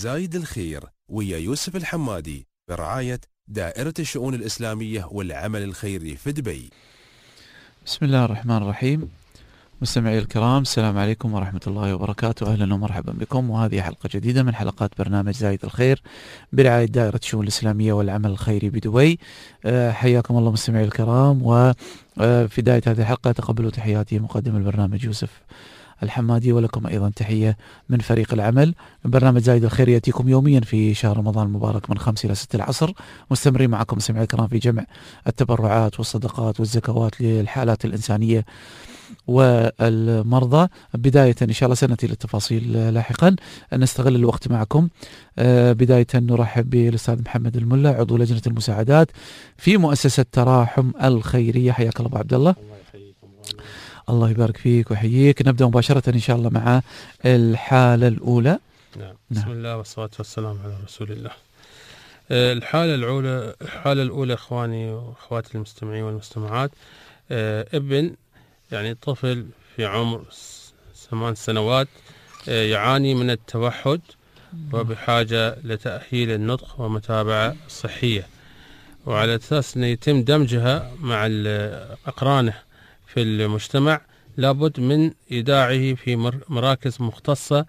زايد الخير ويا يوسف الحمادي برعاية دائرة الشؤون الإسلامية والعمل الخيري في دبي. بسم الله الرحمن الرحيم. مستمعي الكرام، السلام عليكم ورحمة الله وبركاته. أهلا ومرحبا بكم، وهذه حلقة جديدة من حلقات برنامج زايد الخير برعاية دائرة الشؤون الإسلامية والعمل الخيري بدبي. حياكم الله مستمعي الكرام. وفي بداية هذه الحلقة تقبلوا تحياتي مقدم البرنامج يوسف الحمادي، ولكم أيضا تحية من فريق العمل. برنامج زايد الخير يأتيكم يوميا في شهر رمضان المبارك من 5 إلى 6 العصر، مستمرين معكم مستمعي الكرام في جمع التبرعات والصدقات والزكوات للحالات الإنسانية والمرضى. بداية إن شاء الله سنأتي للتفاصيل لاحقا، نستغل الوقت معكم. بداية نرحب بالأستاذ محمد الملا، عضو لجنة المساعدات في مؤسسة تراحم الخيرية. حياك الله أبو عبد الله. الله يبارك فيك ويحييك. نبدأ مباشرة إن شاء الله مع الحالة الأولى. نعم. بسم الله والصلاة والسلام على رسول الله. الحالة الأولى إخواني وأخواتي المستمعين والمستمعات، ابن يعني طفل في عمر 8 سنوات يعاني من التوحد وبحاجة لتأهيل النطق ومتابعة صحية، وعلى أساس أن يتم دمجها مع أقرانه في المجتمع لابد من إيداعه في مراكز مختصة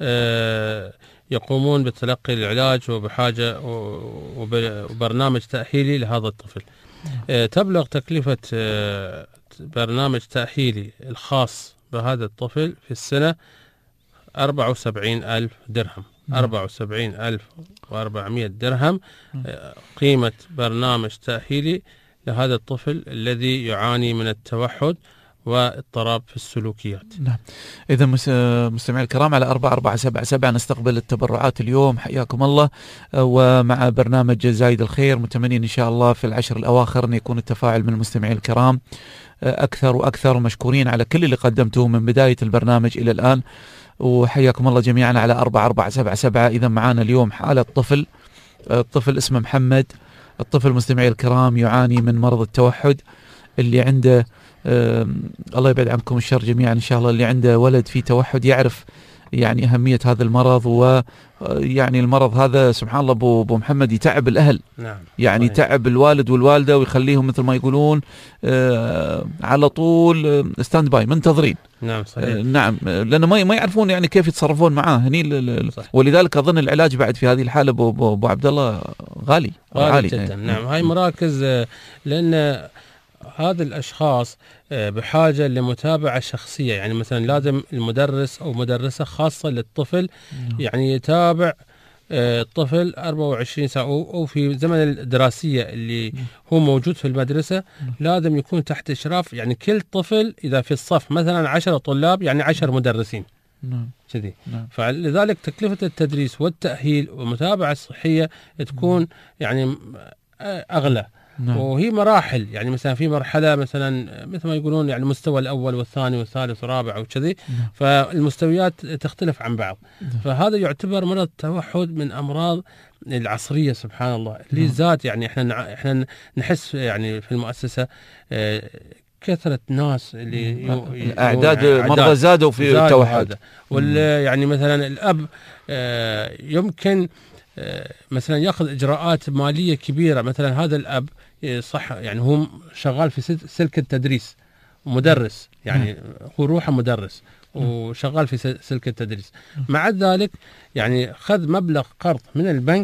يقومون بتلقي العلاج وبحاجة وبرنامج تأهيلي لهذا الطفل. تبلغ تكلفة برنامج تأهيلي الخاص بهذا الطفل في السنة 74,000 درهم. 74,400 درهم قيمة برنامج تأهيلي لهذا الطفل الذي يعاني من التوحد واضطراب في السلوكيات. نعم. إذا مستمعي الكرام، على 4477 نستقبل التبرعات اليوم. حياكم الله. ومع برنامج زايد الخير متمنين إن شاء الله في العشر الأواخر أن يكون التفاعل من المستمعين الكرام أكثر وأكثر، ومشكورين على كل اللي قدمتوه من بداية البرنامج إلى الآن، وحياكم الله جميعا على 4477. إذا معانا اليوم حالة الطفل اسمه محمد. الطفل مستمعي الكرام يعاني من مرض التوحد، اللي عنده الله يبعد عنكم الشر جميعا إن شاء الله، اللي عنده ولد فيه توحد يعرف يعني أهمية هذا المرض، ويعني المرض هذا سبحان الله أبو محمد يتعب الأهل. نعم. يعني يتعب الوالد والوالدة ويخليهم مثل ما يقولون على طول ستاند باي، منتظرين. نعم صحيح. نعم، لأنه ما يعرفون يعني كيف يتصرفون معاه هني ولذلك أظن العلاج بعد في هذه الحالة أبو عبد الله غالي جدا. نعم. هاي مراكز، لأن هذا الأشخاص بحاجة لمتابعة شخصية، يعني مثلا لازم المدرس أو مدرسة خاصة للطفل يعني يتابع الطفل 24 ساعة، أو في زمن الدراسية اللي هو موجود في المدرسة لازم يكون تحت إشراف، يعني كل طفل إذا في الصف مثلا 10 طلاب يعني 10 مدرسين كذي. فلذلك تكلفة التدريس والتأهيل والمتابعة الصحية تكون يعني أغلى. وهي مراحل، يعني مثلا في مرحلة مثلا مثل ما يقولون يعني المستوى الأول والثاني والثالث والرابع وكذي، فالمستويات تختلف عن بعض. فهذا يعتبر مرض التوحد من أمراض العصرية سبحان الله، اللي ذات يعني احنا نحس يعني في المؤسسة كثرة ناس اللي أعداد مرضى زادوا في التوحد. يعني مثلا الأب يمكن مثلا ياخذ اجراءات ماليه كبيره. مثلا هذا الاب صح يعني هو شغال في سلك التدريس ومدرس، يعني هو روحه مدرس وشغال في سلك التدريس، مع ذلك يعني خذ مبلغ قرض من البنك،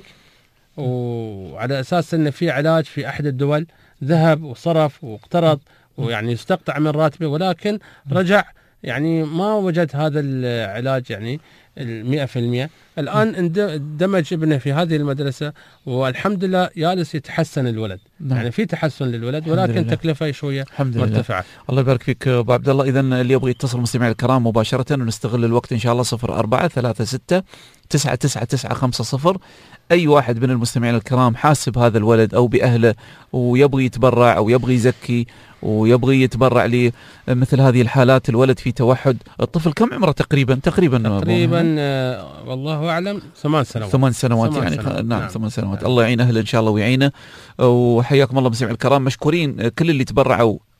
وعلى اساس انه في علاج في احد الدول، ذهب وصرف واقترض ويعني يستقطع من راتبه، ولكن رجع يعني ما وجد هذا العلاج يعني 100%. الآن اندمج ابنه في هذه المدرسة والحمد لله جالس يتحسن الولد. يعني في تحسن للولد، ولكن تكلفة شوية مرتفعة. الله يبارك فيك أبو عبد الله. إذن اللي يبغى يتصل مستمعي الكرام مباشرة ونستغل الوقت إن شاء الله 0436-99950. أي واحد من المستمعين الكرام حاسب هذا الولد أو بأهله ويبغي يتبرع أو يبغي يزكي ويبغي يتبرع لي مثل هذه الحالات، الولد في توحد. الطفل كم عمره تقريبا والله أعلم 8 سنوات. 8 سنوات يعني. نعم 8 سنوات. الله يعين أهله إن شاء الله ويعينه. وحياكم الله مستمعي الكرام، مشكورين كل اللي تبرعوا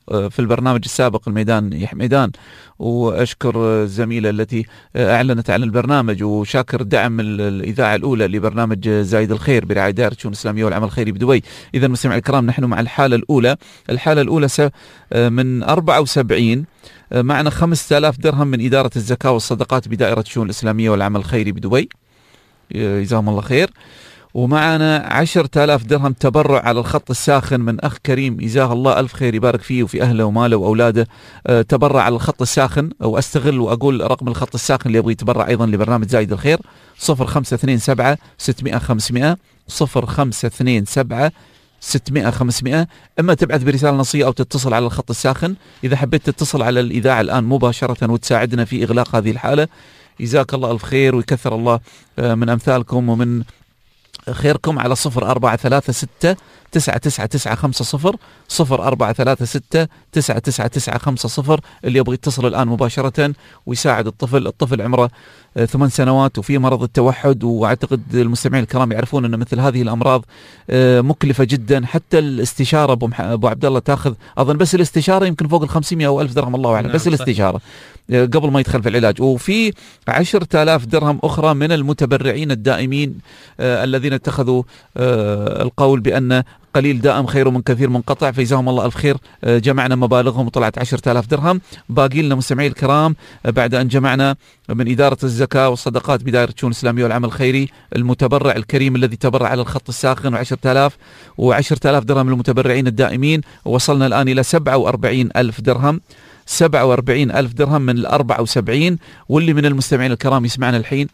في البرنامج السابق الميدان يا حميدان، وأشكر الزميلة التي أعلنت عن البرنامج، وشاكر دعم الإذاعة الأولى لبرنامج زايد الخير برعاية دائرة الشؤون الإسلامية والعمل الخيري بدبي. إذا مستمعي الكرام، نحن مع الحالة الأولى. الحالة الأولى من 74 معنا 5000 درهم من إدارة الزكاة والصدقات بدائرة الشؤون الإسلامية والعمل الخيري بدبي، جزاهم الله خير. ومعنا 10,000 درهم تبرع على الخط الساخن من أخ كريم، جزاه الله ألف خير، يبارك فيه وفي أهله وماله وأولاده. تبرع على الخط الساخن، وأستغل وأقول رقم الخط الساخن اللي يبغى يتبرع أيضا لبرنامج زايد الخير: 0527 600 500 0527 600 500. إما تبعث برسالة نصية أو تتصل على الخط الساخن. إذا حبيت تتصل على الإذاعة الآن مباشرة وتساعدنا في إغلاق هذه الحالة، جزاك الله ألف خير ويكثر الله من أمثالكم ومن خيركم، على 0436 999 50 0436 999 50. اللي يبغى يتصل الآن مباشرة ويساعد الطفل عمره 8 سنوات وفي مرض التوحد، وأعتقد المستمعين الكرام يعرفون أن مثل هذه الأمراض مكلفة جدا. حتى الاستشارة أبو عبد الله تأخذ أظن بس الاستشارة يمكن فوق 500 أو 1000 درهم الله أعلم، بس الاستشارة قبل ما يدخل في العلاج. وفي 10,000 درهم أخرى من المتبرعين الدائمين الذين اتخذوا القول بأن قليل دائم خير من كثير منقطع، فجزاهم الله ألف خير. جمعنا مبالغهم وطلعت 10,000 درهم. باقي لنا مستمعي الكرام، بعد أن جمعنا من إدارة الزكاة والصدقات بدائرة الشؤون الإسلامية والعمل الخيري المتبرع الكريم الذي تبرع على الخط الساخن و10,000 درهم للمتبرعين الدائمين، وصلنا الآن إلى 47,000 درهم. 47,000 درهم من 74. واللي من المستمعين الكرام يسمعنا الحين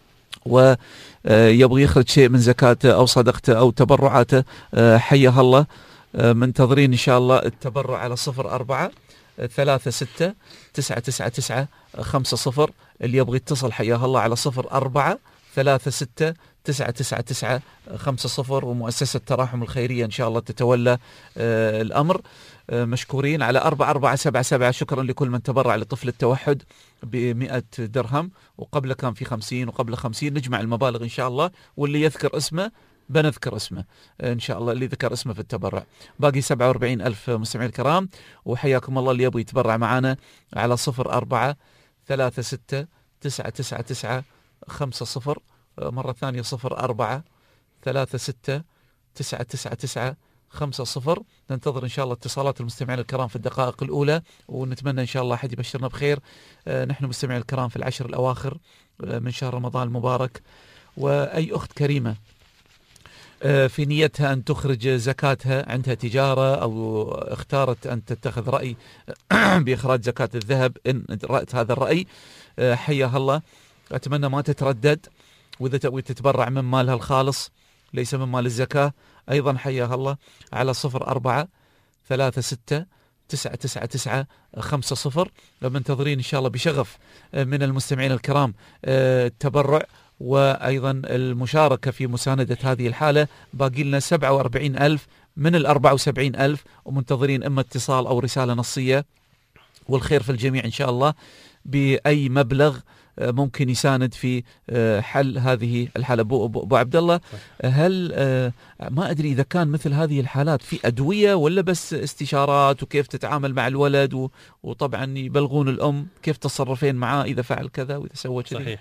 ويبغى يخرج شيء من زكاته أو صدقته أو تبرعاته، حيها الله، منتظرين إن شاء الله التبرع على 04 36 999 50. اللي يبغى يتصل حياه الله على 04 36 999 50. ومؤسسة تراحم الخيرية إن شاء الله تتولى الأمر. مشكورين. على 4477 شكرا لكل من تبرع لطفل التوحد ب100 درهم، وقبل كان في 50 وقبل 50. نجمع المبالغ إن شاء الله، واللي يذكر اسمه بنذكر اسمه إن شاء الله، اللي ذكر اسمه في التبرع. باقي 47,000 مستمعين الكرام، وحياكم الله اللي يبغى يتبرع معنا على 04 36 999 50. مرة ثانية 04 36 999 50. ننتظر إن شاء الله اتصالات المستمعين الكرام في الدقائق الأولى، ونتمنى إن شاء الله أحد يبشرنا بخير. نحن مستمعين الكرام في العشر الأواخر من شهر رمضان المبارك، وأي أخت كريمة في نيتها أن تخرج زكاتها، عندها تجارة أو اختارت أن تتخذ رأي بإخراج زكاة الذهب، إن رأت هذا الرأي حياها الله. أتمنى ما تتردد، وإذا تبغى تتبرع من مالها الخالص ليس من مال الزكاة أيضا حياها الله، على 04 36 999 50. منتظرين إن شاء الله بشغف من المستمعين الكرام التبرع وأيضا المشاركة في مساندة هذه الحالة. باقي لنا 47,000 من 74,000، ومنتظرين إما اتصال أو رسالة نصية، والخير في الجميع إن شاء الله، بأي مبلغ ممكن يساند في حل هذه الحالة. أبو عبد الله، هل ما أدري إذا كان مثل هذه الحالات في أدوية ولا بس استشارات، وكيف تتعامل مع الولد، وطبعا يبلغون الأم كيف تصرفين معاه إذا فعل كذا وإذا سوى كذا؟ صحيح.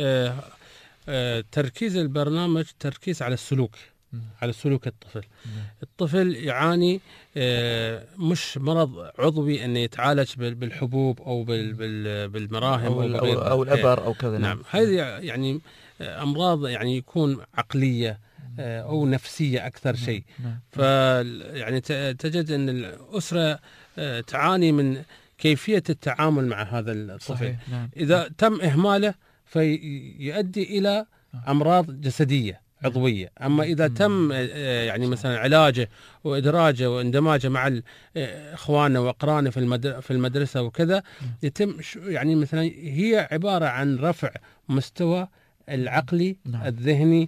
تركيز البرنامج تركيز على السلوك، على سلوك الطفل. الطفل يعاني مش مرض عضوي أن يتعالج بالحبوب أو بالمراهم أو الأبر أو كذا. نعم، هذه يعني أمراض يعني يكون عقلية أو نفسية أكثر شيء. فيعني تجد أن الأسرة تعاني من كيفية التعامل مع هذا الطفل. نعم. إذا تم إهماله فيؤدي إلى أمراض جسدية عضوية. أما إذا تم يعني مثلا علاجه وإدراجه واندماجه مع إخوانه وأقرانه في المدرسة وكذا، يتم يعني مثلا هي عبارة عن رفع مستوى العقلي الذهني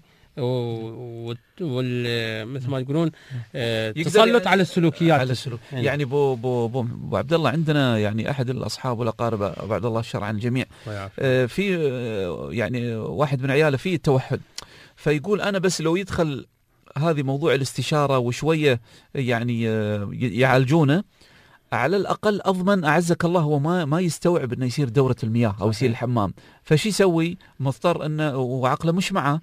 مثل ما يقولون تسلط على السلوكيات. يعني ابو عبد الله، عندنا يعني احد الاصحاب والاقارب ابو عبد الله الشر عن الجميع، في يعني واحد من عياله فيه التوحد، فيقول انا بس لو يدخل هذه موضوع الاستشاره وشويه يعني يعالجونه، على الأقل أضمن أعزك الله هو ما يستوعب أنه يصير دورة المياه أو يصير الحمام، فشي يسوي؟ مضطر أنه وعقله مش معه،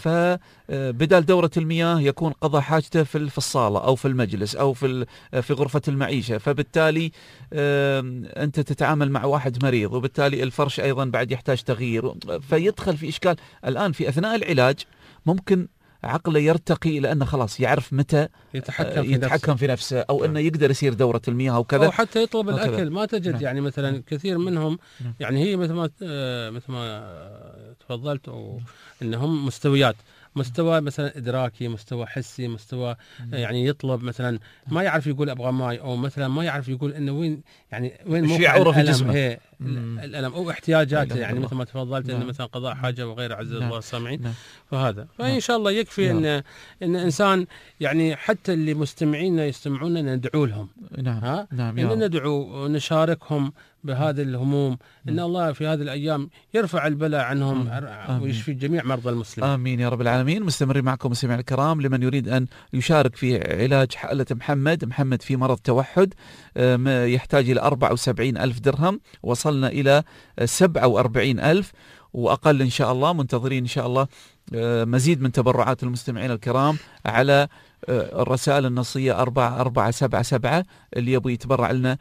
فبدال دورة المياه يكون قضى حاجته في الصالة أو في المجلس أو في غرفة المعيشة، فبالتالي أنت تتعامل مع واحد مريض، وبالتالي الفرش أيضا بعد يحتاج تغيير، فيدخل في إشكال. الآن في أثناء العلاج ممكن عقله يرتقي لأنه خلاص يعرف متى يتحكم في نفسه، أو أنه يقدر يصير دورة المياه أو كذا، أو حتى يطلب الأكل. ما تجد يعني مثلا كثير منهم يعني هي مثل ما تفضلت، أو إنهم مستويات، مستوى مثلا إدراكي، مستوى حسي، مستوى يعني يطلب مثلا ما يعرف يقول أبغى ماي، أو مثلا ما يعرف يقول إنه وين موقع الألم، الألم أو احتياجاته، يعني مثل ما تفضلت إنه مثلا قضاء حاجة وغيره، عز الله السامعين. فإن شاء الله يكفي إن إنسان يعني حتى اللي مستمعين يستمعون ندعو لهم، إن ندعو ونشاركهم بهذه الهموم، إن الله في هذه الأيام يرفع البلاء عنهم ويشفي جميع مرضى المسلمين. آمين يا رب العالمين. مستمرين معكم مستمعينا الكرام، لمن يريد أن يشارك في علاج حالة محمد في مرض توحد يحتاج إلى 74,000 درهم، وصلنا إلى 47,000 وأقل إن شاء الله. منتظرين إن شاء الله مزيد من تبرعات المستمعين الكرام على الرسائل النصية 4477 اللي يبغى يتبرع لنا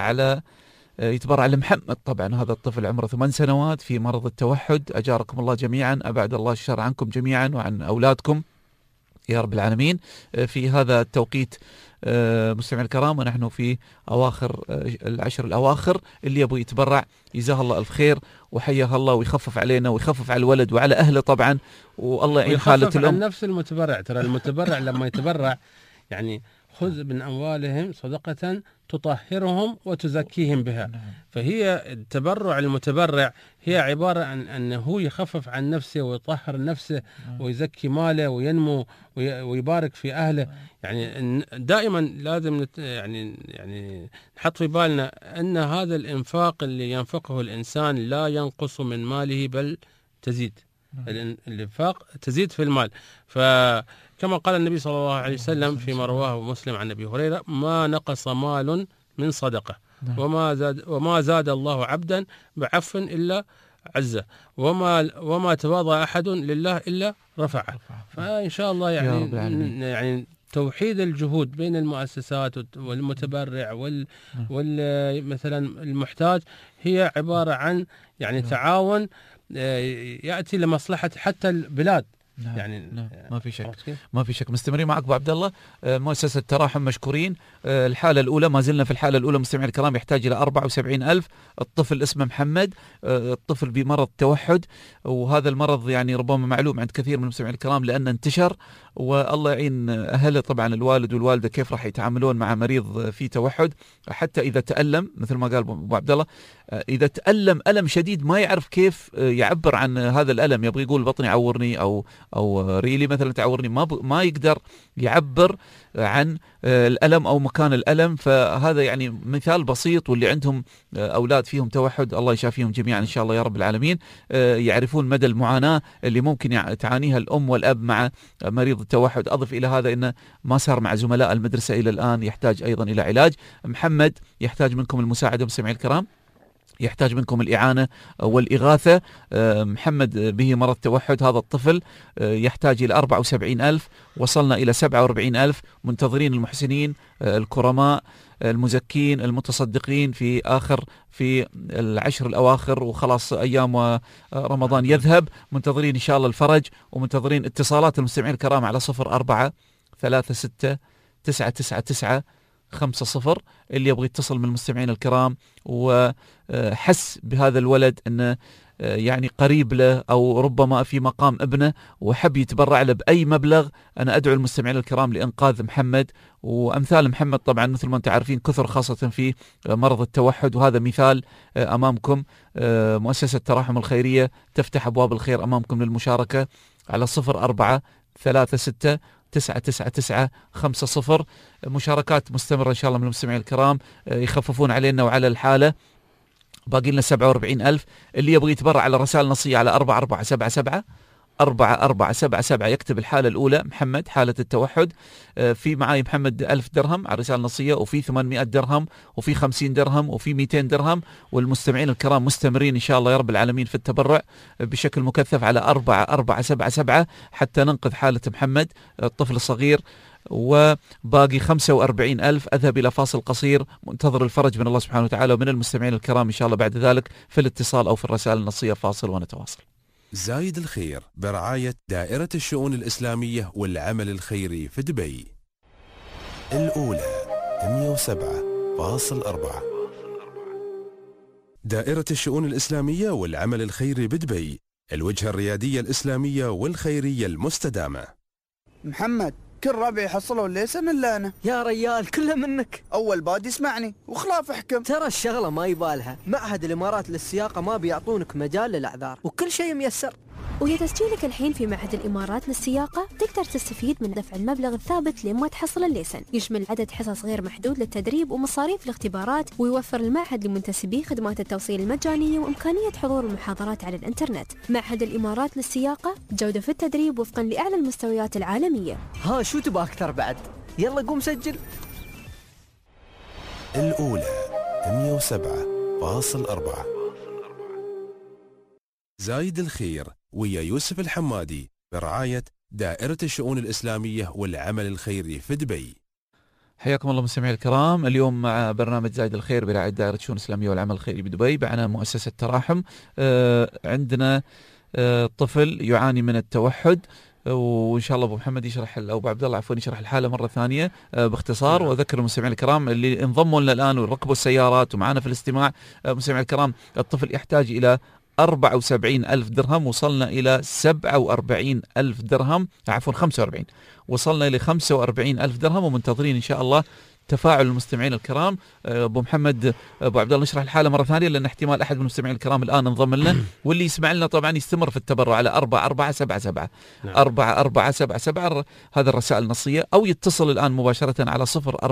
يتبرع لمحمد. طبعا هذا الطفل عمره 8 سنوات في مرض التوحد، أجاركم الله جميعا، أبعد الله الشر عنكم جميعا وعن أولادكم يا رب العالمين. في هذا التوقيت مستمعين الكرام ونحن في أواخر العشر الأواخر، اللي يبغى يتبرع يجزاه الله الخير وحياه الله ويخفف علينا ويخفف على الولد وعلى أهله طبعا، والله يعين حالة الأم. عن نفس المتبرع، ترى المتبرع لما يتبرع يعني خذ من أموالهم صدقة تطهرهم وتزكيهم بها. فهي التبرع المتبرع هي عبارة عن أنه يخفف عن نفسه ويطهر نفسه ويزكي ماله وينمو ويبارك في أهله. يعني دائما لازم يعني نحط في بالنا أن هذا الإنفاق اللي ينفقه الإنسان لا ينقص من ماله بل تزيد. الإنفاق تزيد في المال. فكما قال النبي صلى الله عليه وسلم فيما رواه مسلم عن أبي هريرة: ما نقص مال من صدقة، وما زاد الله عبدا بعفو إلا عزه، وما تواضع أحد لله إلا رفعه. فإن شاء الله يعني توحيد الجهود بين المؤسسات والمتبرع مثلا المحتاج هي عبارة عن يعني تعاون يأتي لمصلحة حتى البلاد. نعم. ما في شك. مستمرين معك ابو عبد الله. مؤسسة تراحم مشكورين. الحالة الأولى، ما زلنا في الحالة الأولى مستمعين الكرام، يحتاج إلى 74,000. الطفل اسمه محمد، الطفل بمرض توحد، وهذا المرض يعني ربما معلوم عند كثير من المستمعين الكرام لأنه انتشر، والله يعين أهله طبعا، الوالد والوالدة كيف راح يتعاملون مع مريض في توحد. حتى إذا تألم مثل ما قال أبو عبد الله، إذا تألم ألم شديد ما يعرف كيف يعبر عن هذا الألم، يبغى يقول بطني عورني أو ريلي مثلا تعورني، ما يقدر يعبر عن الألم أو مكان الألم. فهذا يعني مثال بسيط، واللي عندهم أولاد فيهم توحد الله يشافيهم جميعا إن شاء الله يا رب العالمين، يعرفون مدى المعاناة اللي ممكن تعانيها الأم والأب مع مريض التوحد. أضف إلى هذا إنه ما صار مع زملاء المدرسة إلى الآن، يحتاج أيضا إلى علاج. محمد يحتاج منكم المساعدة مستمعي الكرام، يحتاج منكم الإعانة والإغاثة. محمد به مرض توحد، هذا الطفل يحتاج إلى 74,000، وصلنا إلى 47,000. منتظرين المحسنين الكرماء المزكين المتصدقين في العشر الأواخر، وخلاص أيام رمضان يذهب. منتظرين إن شاء الله الفرج، ومنتظرين اتصالات المستمعين الكرام على 0436999500 اللي يبغى يتصل من المستمعين الكرام وحس بهذا الولد أنه يعني قريب له أو ربما في مقام ابنه وحب يتبرع له بأي مبلغ. أنا أدعو المستمعين الكرام لإنقاذ محمد وأمثال محمد. طبعا مثل ما أنتم عارفين كثر خاصة في مرض التوحد، وهذا مثال أمامكم. مؤسسة تراحم الخيرية تفتح أبواب الخير أمامكم للمشاركة على 0436999500. مشاركات مستمرة إن شاء الله من المستمعين الكرام يخففون علينا وعلى الحالة. باقي لنا 47,000. اللي يبغى يتبرع على رسائل نصية على 4477 4477. يكتب الحالة الأولى محمد حالة التوحد، في معاي محمد 1000 درهم على الرسالة النصية، وفي 800 درهم، وفي 50 درهم، وفي 200 درهم. والمستمعين الكرام مستمرين إن شاء الله يا رب العالمين في التبرع بشكل مكثف على 4477 حتى ننقذ حالة محمد الطفل الصغير. وباقي 45,000. أذهب إلى فاصل قصير، منتظر الفرج من الله سبحانه وتعالى ومن المستمعين الكرام إن شاء الله بعد ذلك في الاتصال أو في الرسائل النصية. فاصل ونتواصل. زايد الخير برعاية دائرة الشؤون الإسلامية والعمل الخيري في دبي. الأولى 107.4. دائرة الشؤون الإسلامية والعمل الخيري بدبي، الوجهة الريادية الإسلامية والخيرية المستدامة. محمد كل ربعي حصلوا الليسن إلا أنا. يا ريال كله منك. أول باد يسمعني وخلاف احكم. ترى الشغلة ما يبالها، معهد الإمارات للسياقة ما بيعطونك مجال للأعذار وكل شيء ميسر. ولتسجيلك الحين في معهد الإمارات للسياقة تقدر تستفيد من دفع المبلغ الثابت لما تحصل الليسن. يشمل عدد حصص غير محدود للتدريب ومصاريف الاختبارات، ويوفر المعهد لمنتسبيه خدمات التوصيل المجانية وإمكانية حضور المحاضرات على الإنترنت. معهد الإمارات للسياقة، جودة في التدريب وفقا لأعلى المستويات العالمية. ها شو تبغى أكثر بعد؟ يلا قوم سجل. الأولى 107.4. زايد الخير ويا يوسف الحمادي برعاية دائرة الشؤون الإسلامية والعمل الخيري في دبي. حياكم الله مستمعي الكرام. اليوم مع برنامج زايد الخير برعاية دائرة الشؤون الإسلامية والعمل الخيري بدبي. معنا مؤسسة تراحم. عندنا طفل يعاني من التوحد، وإن شاء الله أبو محمد يشرح أو أبو عبد الله عفوا يشرح الحالة مرة ثانية باختصار. وأذكر المستمعين الكرام اللي انضموا لنا الآن وركبوا السيارات ومعنا في الاستماع، مستمعي الكرام الطفل يحتاج إلى 74,000 درهم. وصلنا إلى 47,000 درهم، عفوا 45، وصلنا إلى 45,000 درهم، ومنتظرين إن شاء الله تفاعل المستمعين الكرام. أبو محمد، أبو عبد الله نشرح الحالة مرة ثانية لأن احتمال أحد من المستمعين الكرام الآن انضم لنا، واللي يسمع لنا طبعا يستمر في التبرع على 4477 4477. هذا الرسائل النصية، أو يتصل الآن مباشرة على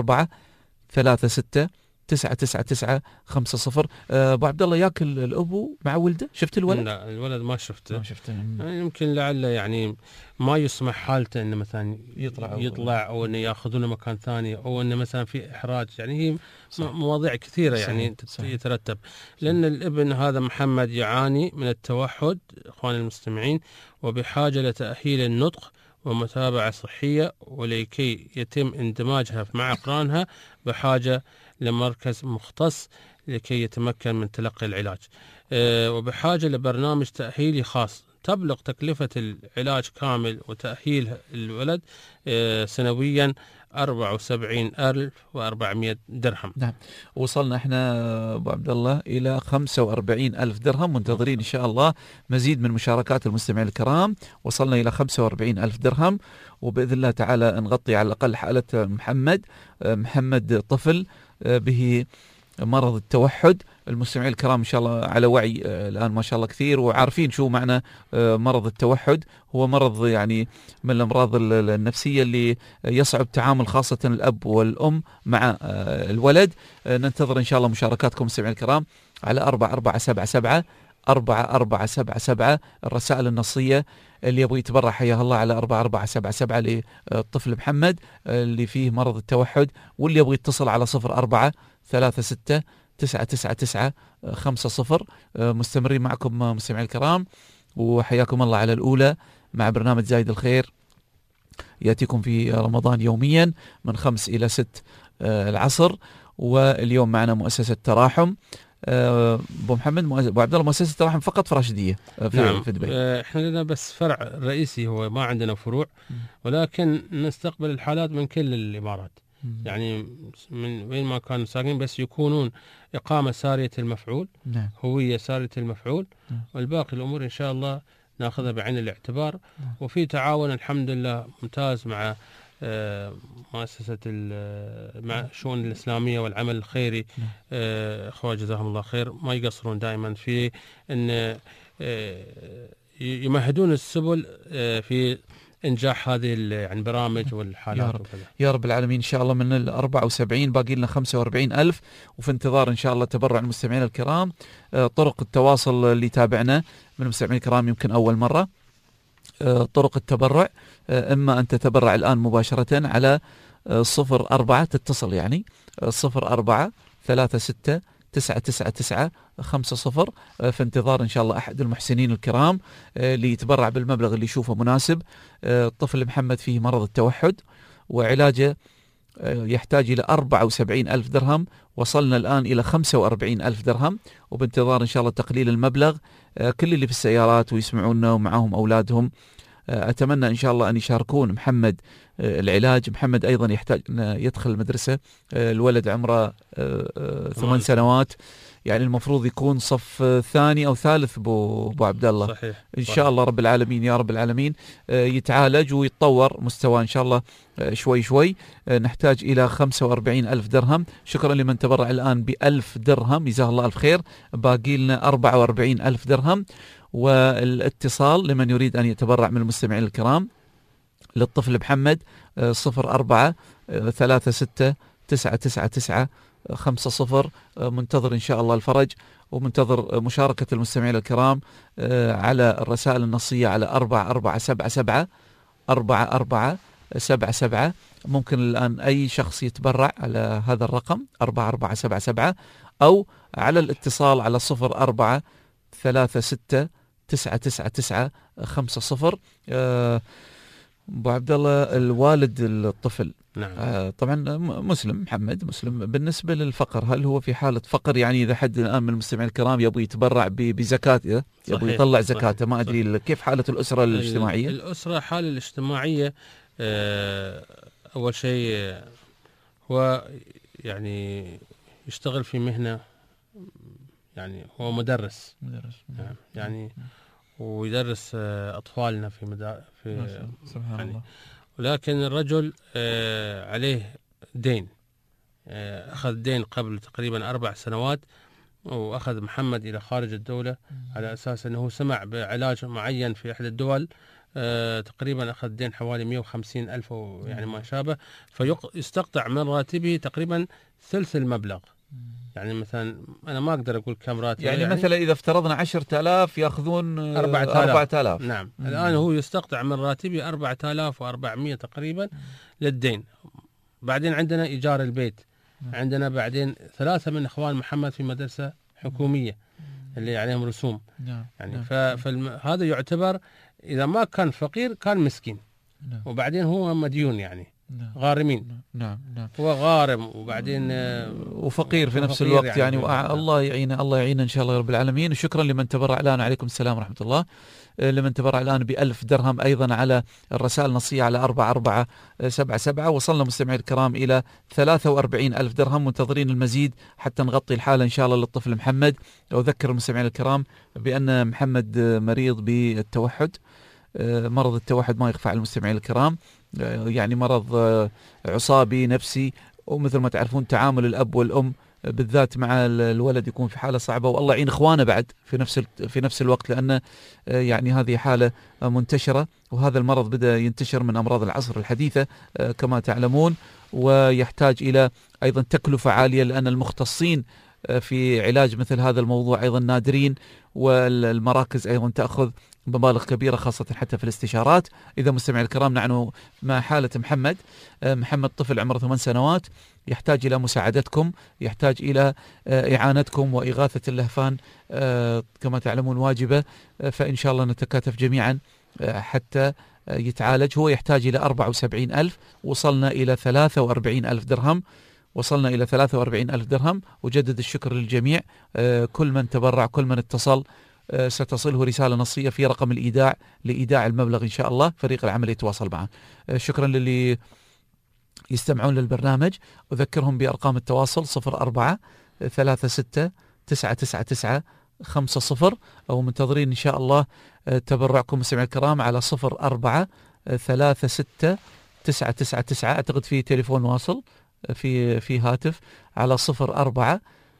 0436 99950. أبو عبد الله، ياكل الأبو مع ولده؟ شفت الولد؟ لا الولد ما شفته. يعني يمكن لعله يعني ما يسمح حالته انه مثلا يطلع او انه ياخذونه مكان ثاني، او انه مثلا في احراج. يعني هي مواضيع كثيره يعني يترتب. لان الابن هذا محمد يعاني من التوحد اخواني المستمعين، وبحاجه لتاهيل النطق ومتابعه صحيه، ولكي يتم اندماجها مع اقرانها بحاجه لمركز مختص لكي يتمكن من تلقي العلاج، وبحاجة لبرنامج تأهيلي خاص. تبلغ تكلفة العلاج كامل وتأهيل الولد سنويا 74,400 درهم. نعم، وصلنا احنا ابو عبد الله الى 45,000 درهم. منتظرين ان شاء الله مزيد من مشاركات المستمعين الكرام. وصلنا الى 45,000 درهم، وباذن الله تعالى نغطي على الاقل حالة محمد طفل به مرض التوحد. المستمعين الكرام ان شاء الله على وعي الان ما شاء الله كثير، وعارفين شو معنى مرض التوحد. هو مرض يعني من الامراض النفسيه اللي يصعب تعامل خاصه الاب والام مع الولد. ننتظر ان شاء الله مشاركاتكم مستمعين الكرام على 4477 4477. الرسائل النصيه اللي يبغى يتبرع حياه الله على 4477 للطفل محمد اللي فيه مرض التوحد، واللي يبغى يتصل على 0436 99950. مستمرين معكم مستمعين الكرام، وحياكم الله على الأولى مع برنامج زايد الخير، يأتيكم في رمضان يوميا من 5 إلى 6 العصر. واليوم معنا مؤسسة تراحم. أبو محمد، أبو عبد الله، مؤسسة تراحم فقط في راشدية في دبي. احنا لنا بس فرع رئيسي، هو ما عندنا فروع، ولكن نستقبل الحالات من كل الإمارات. يعني من وين ما كانوا ساكنين، بس يكونون إقامة سارية المفعول. نعم. هوية سارية المفعول. والباقي الأمور إن شاء الله ناخذها بعين الاعتبار. وفي تعاون الحمد لله ممتاز مع مؤسسة مع الشؤون الإسلامية والعمل الخيري. أخوة جزاهم الله خير، ما يقصرون دائما في أن يمهدون السبل في إنجاح هذه يعني برامج والحالات وكذا. يا رب العالمين. إن شاء الله من ال 74 باقي لنا 45,000، وفي انتظار إن شاء الله تبرع المستمعين الكرام. طرق التواصل اللي تابعنا من المستمعين الكرام يمكن أول مرة طرق التبرع، إما أن تتبرع الآن مباشرة على 04 تتصل يعني 04 36 999 50 في انتظار إن شاء الله أحد المحسنين الكرام اللي يتبرع بالمبلغ اللي يشوفه مناسب. الطفل محمد فيه مرض التوحد وعلاجه يحتاج إلى 74 ألف درهم، وصلنا الآن إلى 45 ألف درهم، وبانتظار إن شاء الله تقليل المبلغ. كل اللي في السيارات ويسمعونا ومعهم أولادهم أتمنى إن شاء الله أن يشاركون محمد العلاج. محمد أيضا يحتاج أن يدخل المدرسة، الولد عمره 8 سنوات، يعني المفروض يكون صف ثاني أو ثالث أبو عبد الله. صحيح. إن شاء الله رب العالمين يا رب العالمين يتعالج ويتطور مستوى إن شاء الله شوي شوي. نحتاج إلى 45 ألف درهم. شكرا لمن تبرع الآن ب1000 درهم، جزاه الله ألف خير. باقي لنا 44 ألف درهم. والاتصال لمن يريد أن يتبرع من المستمعين الكرام للطفل محمد 04 36 999 50. منتظر إن شاء الله الفرج، ومنتظر مشاركة المستمعين الكرام على الرسائل النصية على 4477 4477. ممكن الآن أي شخص يتبرع على هذا الرقم 4477 أو على الاتصال على 04 36 999 50. أبو عبد الله الوالد الطفل نعم. طبعا مسلم، محمد مسلم. بالنسبة للفقر، هل هو في حالة فقر؟ يعني إذا حد الآن من المستمعين الكرام يبغى يتبرع بزكاته، يبغى يطلع زكاته، ما أدري كيف حالة الأسرة الاجتماعية؟ الأسرة حالة الاجتماعية أول شيء هو يعني يشتغل في مهنة، يعني هو مدرس يعني ويدرس أطفالنا في سبحان يعني الله. ولكن الرجل عليه دين، أخذ دين قبل تقريبا 4 سنوات، وأخذ محمد إلى خارج الدولة على أساس أنه سمع بعلاج معين في إحدى الدول، تقريبا أخذ دين حوالي 150 ألف أو يعني ما شابه، فيستقطع من راتبه تقريبا ثلث المبلغ. يعني مثلا أنا ما أقدر أقول كم راتب، يعني مثلا إذا افترضنا 10,000 يأخذون 4,000. نعم. الآن هو يستقطع من راتبه 4,400 تقريبا للدين. بعدين عندنا إيجار البيت، عندنا بعدين 3 من إخوان محمد في مدرسة حكومية اللي عليهم رسوم، يعني فهذا يعتبر إذا ما كان فقير كان مسكين، وبعدين هو مديون يعني غارمين. نعم. هو غارم وبعدين وفقير في نفس الوقت يعني الله يعينه، الله يعينه إن شاء الله رب العالمين. وشكرا لمن تبرع الآن. عليكم السلام ورحمة الله. لمن تبرع الآن ب1000 درهم أيضا على الرسائل النصية على 4477. وصلنا مستمعي الكرام إلى 43 ألف درهم. منتظرين المزيد حتى نغطي الحالة إن شاء الله للطفل محمد. وأذكر المستمعين الكرام بأن محمد مريض بالتوحد. مرض التوحد ما يخفى على المستمعين الكرام، يعني مرض عصابي نفسي، ومثل ما تعرفون تعامل الأب والأم بالذات مع الولد يكون في حالة صعبة، والله يعين إخوانه بعد في نفس الوقت، لأن يعني هذه حالة منتشرة، وهذا المرض بدأ ينتشر من أمراض العصر الحديثة كما تعلمون، ويحتاج إلى أيضا تكلفة عالية، لأن المختصين في علاج مثل هذا الموضوع أيضا نادرين، والمراكز أيضا تأخذ بمبالغ كبيرة خاصة حتى في الاستشارات. إذا مستمعي الكرام نحن مع حالة محمد طفل عمره 8 سنوات، يحتاج إلى مساعدتكم، يحتاج إلى إعانتكم وإغاثة اللهفان كما تعلمون واجبة، فإن شاء الله نتكاتف جميعا حتى يتعالج. هو يحتاج إلى 74 ألف، وصلنا إلى 43 ألف درهم، وصلنا إلى 43 ألف درهم. وجدد الشكر للجميع، كل من تبرع، كل من اتصل ستصله رسالة نصية في رقم الإيداع لإيداع المبلغ إن شاء الله. فريق العمل يتواصل معه. شكرا للي يستمعون للبرنامج. أذكرهم بأرقام التواصل 04 36 999 50، أو منتظرين إن شاء الله تبرعكم مستمعي الكرام على 04 36 999. أعتقد في تليفون واصل في هاتف على 04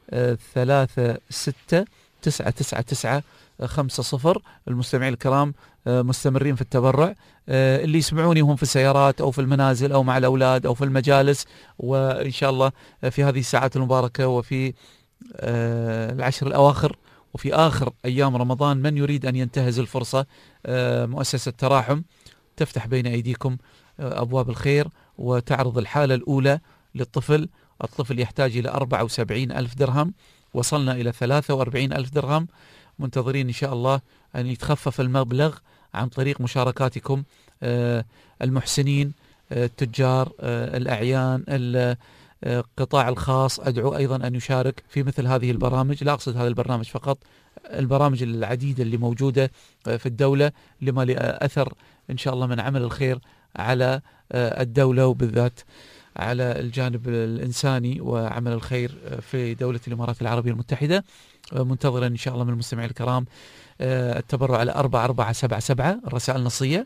36 999 50. المستمعين الكرام مستمرين في التبرع، اللي يسمعوني هم في السيارات أو في المنازل أو مع الأولاد أو في المجالس، وإن شاء الله في هذه الساعات المباركة وفي العشر الأواخر وفي آخر أيام رمضان من يريد أن ينتهز الفرصة، مؤسسة تراحم تفتح بين أيديكم أبواب الخير وتعرض الحالة الأولى للطفل. الطفل يحتاج إلى 74,000 درهم، وصلنا إلى 43,000 درهم. منتظرين إن شاء الله أن يتخفف المبلغ عن طريق مشاركاتكم المحسنين، التجار، الأعيان، القطاع الخاص. أدعو أيضا أن يشارك في مثل هذه البرامج، لا أقصد هذا البرنامج فقط، البرامج العديدة اللي موجودة في الدولة، لما لأثر إن شاء الله من عمل الخير على الدولة، وبالذات على الجانب الإنساني وعمل الخير في دولة الإمارات العربية المتحدة. منتظرا إن شاء الله من المستمعين الكرام التبرع على 4477 الرسائل النصية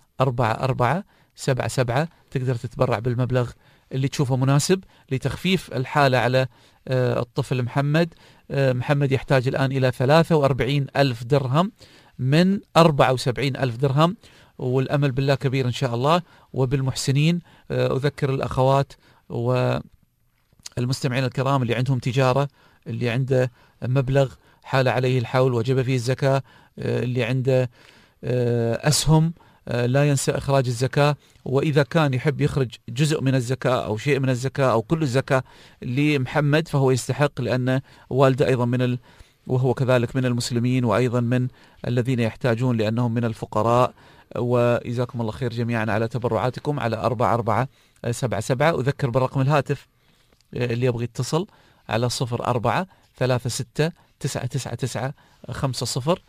4477. تقدر تتبرع بالمبلغ اللي تشوفه مناسب لتخفيف الحالة على الطفل محمد. محمد يحتاج الآن إلى 43,000 درهم من 74,000 درهم، والأمل بالله كبير إن شاء الله وبالمحسنين. أذكر الأخوات والمستمعين الكرام اللي عندهم تجارة، اللي عنده مبلغ حال عليه الحول وجب فيه الزكاة، اللي عنده أسهم لا ينسى إخراج الزكاة، وإذا كان يحب يخرج جزء من الزكاة أو شيء من الزكاة أو كل الزكاة لمحمد فهو يستحق، لأن والده أيضا وهو كذلك من المسلمين، وأيضا من الذين يحتاجون لأنهم من الفقراء. وإجزاكم الله خير جميعا على تبرعاتكم على 4477. أذكر برقم الهاتف اللي يبغي يتصل على 0436999500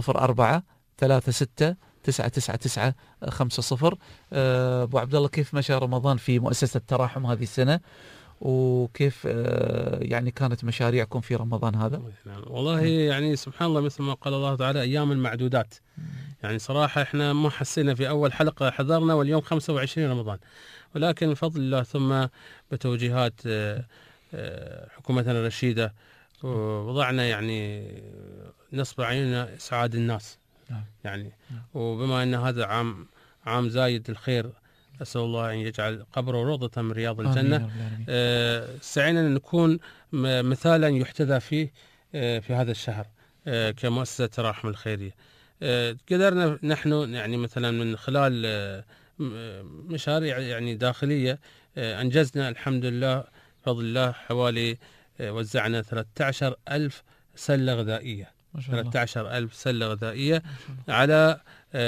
0436999500. أبو عبد الله، كيف مشى رمضان في مؤسسة تراحم هذه السنة، وكيف يعني كانت مشاريعكم في رمضان هذا؟ والله يعني سبحان الله، مثل ما قال الله تعالى أيام المعدودات. يعني صراحة احنا ما حسينا في أول حلقة حضرنا واليوم 25 رمضان، ولكن بفضل الله ثم بتوجيهات حكومتنا الرشيدة وضعنا يعني نصب عيننا إسعاد الناس يعني. وبما أن هذا عام زايد الخير، أسأل الله أن يجعل قبره روضة من رياض الجنة. سعينا أن نكون مثالا يحتذى فيه في هذا الشهر كمؤسسة تراحم الخيرية. قدرنا نحن يعني مثلا من خلال مشاريع يعني داخلية أنجزنا الحمد لله بفضل الله حوالي وزعنا 13,000 سلة غذائية. 13,000 سلة غذائية على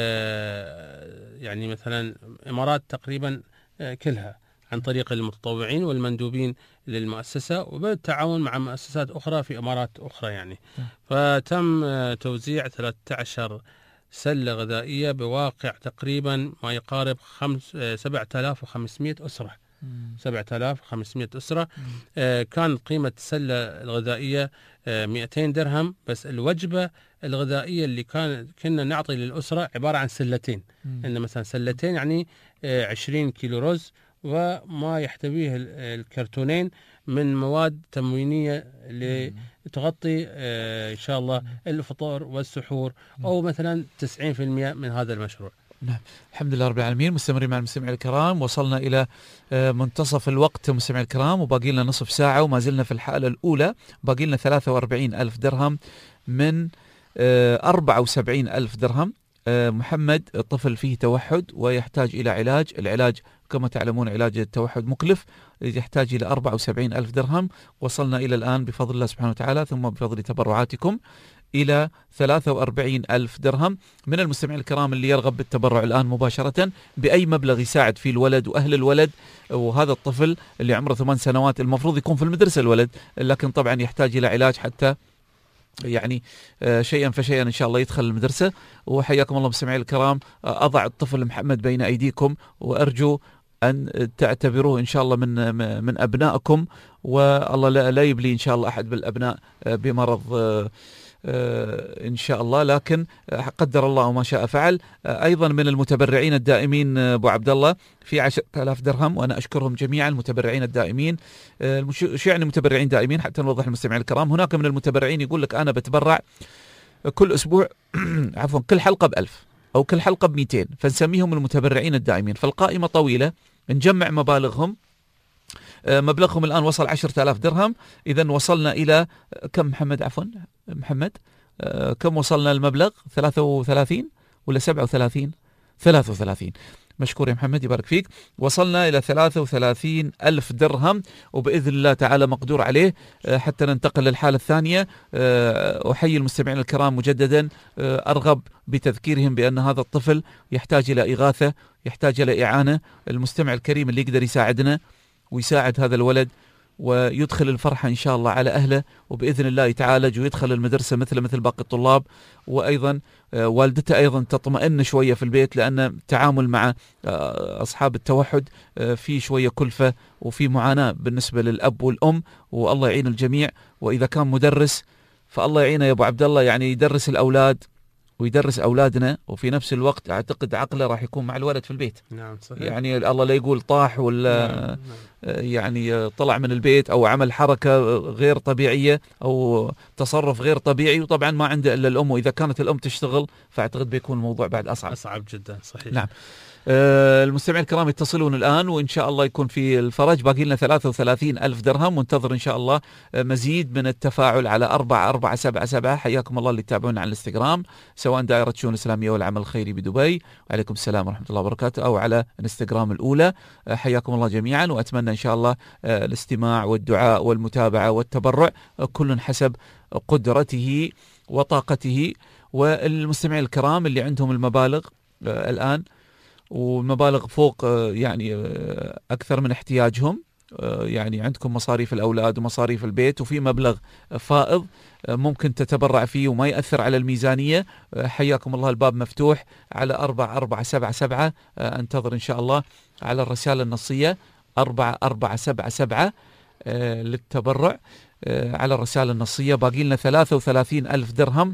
يعني مثلا إمارات تقريبا كلها، عن طريق المتطوعين والمندوبين للمؤسسة وبالتعاون مع مؤسسات أخرى في إمارات أخرى يعني. فتم توزيع 13 سلة غذائية بواقع تقريبا ما يقارب 7,500 أسرة. 7,500 أسرة. كان قيمة السلة الغذائية 200 درهم بس. الوجبة الغذائية اللي كنا نعطي للأسرة عبارة عن سلتين. إن مثلا سلتين يعني 20 كيلو رز وما يحتويه الكرتونين من مواد تموينية لتغطي إن شاء الله الفطور والسحور أو مثلا 90% من هذا المشروع. نعم، الحمد لله رب العالمين. مستمرين مع المستمعين الكرام، وصلنا إلى منتصف الوقت مستمعين الكرام، وباقي لنا نصف ساعة وما زلنا في الحالة الأولى. باقي لنا 43,000 درهم من 74,000 درهم. محمد طفل فيه توحد ويحتاج إلى علاج. العلاج كما تعلمون علاج التوحد مكلف، يحتاج إلى 74,000 درهم. وصلنا إلى الآن بفضل الله سبحانه وتعالى ثم بفضل تبرعاتكم إلى 43,000 درهم. من المستمعين الكرام اللي يرغب بالتبرع الآن مباشرة بأي مبلغ يساعد فيه الولد وأهل الولد، وهذا الطفل اللي عمره 8 سنوات المفروض يكون في المدرسة الولد، لكن طبعا يحتاج إلى علاج حتى يعني شيئا فشيئا إن شاء الله يدخل المدرسة. وحياكم الله مستمعين الكرام، أضع الطفل محمد بين أيديكم وأرجو أن تعتبروه إن شاء الله من أبنائكم، والله لا يبلي إن شاء الله أحد بالأبناء بمرض إن شاء الله، لكن قدر الله وما شاء فعل. أيضا من المتبرعين الدائمين أبو عبد الله في 10,000 درهم، وأنا أشكرهم جميعا المتبرعين الدائمين. شو يعني متبرعين دائمين حتى نوضح للمستمعين الكرام؟ هناك من المتبرعين يقول لك أنا بتبرع كل أسبوع عفوا كل حلقة ب1000 أو كل حلقة ب200، فنسميهم المتبرعين الدائمين. فالقائمة طويلة، نجمع مبالغهم. مبلغهم الآن وصل 10,000 درهم. إذن وصلنا إلى كم محمد؟ عفوا محمد كم وصلنا المبلغ؟ 33 ولا 37؟ 33. مشكور يا محمد، يبارك فيك. وصلنا إلى 33 ألف درهم، وبإذن الله تعالى مقدور عليه. حتى ننتقل للحالة الثانية، أحيي المستمعين الكرام مجددا، أرغب بتذكيرهم بأن هذا الطفل يحتاج إلى إغاثة، يحتاج إلى إعانة. المستمع الكريم اللي يقدر يساعدنا ويساعد هذا الولد ويدخل الفرحة إن شاء الله على أهله، وبإذن الله يتعالج ويدخل المدرسة مثل باقي الطلاب. وأيضا والدته أيضا تطمئن شوية في البيت، لأن التعامل مع أصحاب التوحد في شوية كلفة وفي معاناة بالنسبة للأب والأم، والله يعين الجميع. وإذا كان مدرس فالله يعينه يا أبو عبد الله، يعني يدرس الأولاد ويدرس أولادنا، وفي نفس الوقت أعتقد عقله راح يكون مع الولد في البيت. نعم صحيح. يعني الله لا يقول طاح ولا يعني طلع من البيت أو عمل حركة غير طبيعية أو تصرف غير طبيعي، وطبعا ما عنده إلا الأم، وإذا كانت الأم تشتغل فأعتقد بيكون الموضوع بعد أصعب جدا. صحيح. نعم. المستمعين الكرام يتصلون الآن وإن شاء الله يكون في الفرج. باقي لنا 33 ألف درهم، وانتظر إن شاء الله مزيد من التفاعل على 4477. حياكم الله اللي تتابعونا على الانستغرام، سواء دائرة شؤون الإسلامية والعمل الخيري بدبي، وعليكم السلام ورحمة الله وبركاته، أو على الانستغرام الأولى. حياكم الله جميعا، وأتمنى إن شاء الله الاستماع والدعاء والمتابعة والتبرع كل حسب قدرته وطاقته. والمستمعين الكرام اللي عندهم المبالغ الآن ومبالغ فوق يعني أكثر من احتياجهم، يعني عندكم مصاريف الأولاد ومصاريف البيت وفي مبلغ فائض ممكن تتبرع فيه وما يأثر على الميزانية، حياكم الله، الباب مفتوح على 4477. انتظر إن شاء الله على الرسالة النصية 4477 للتبرع على الرسالة النصية. باقي لنا 33 ألف درهم،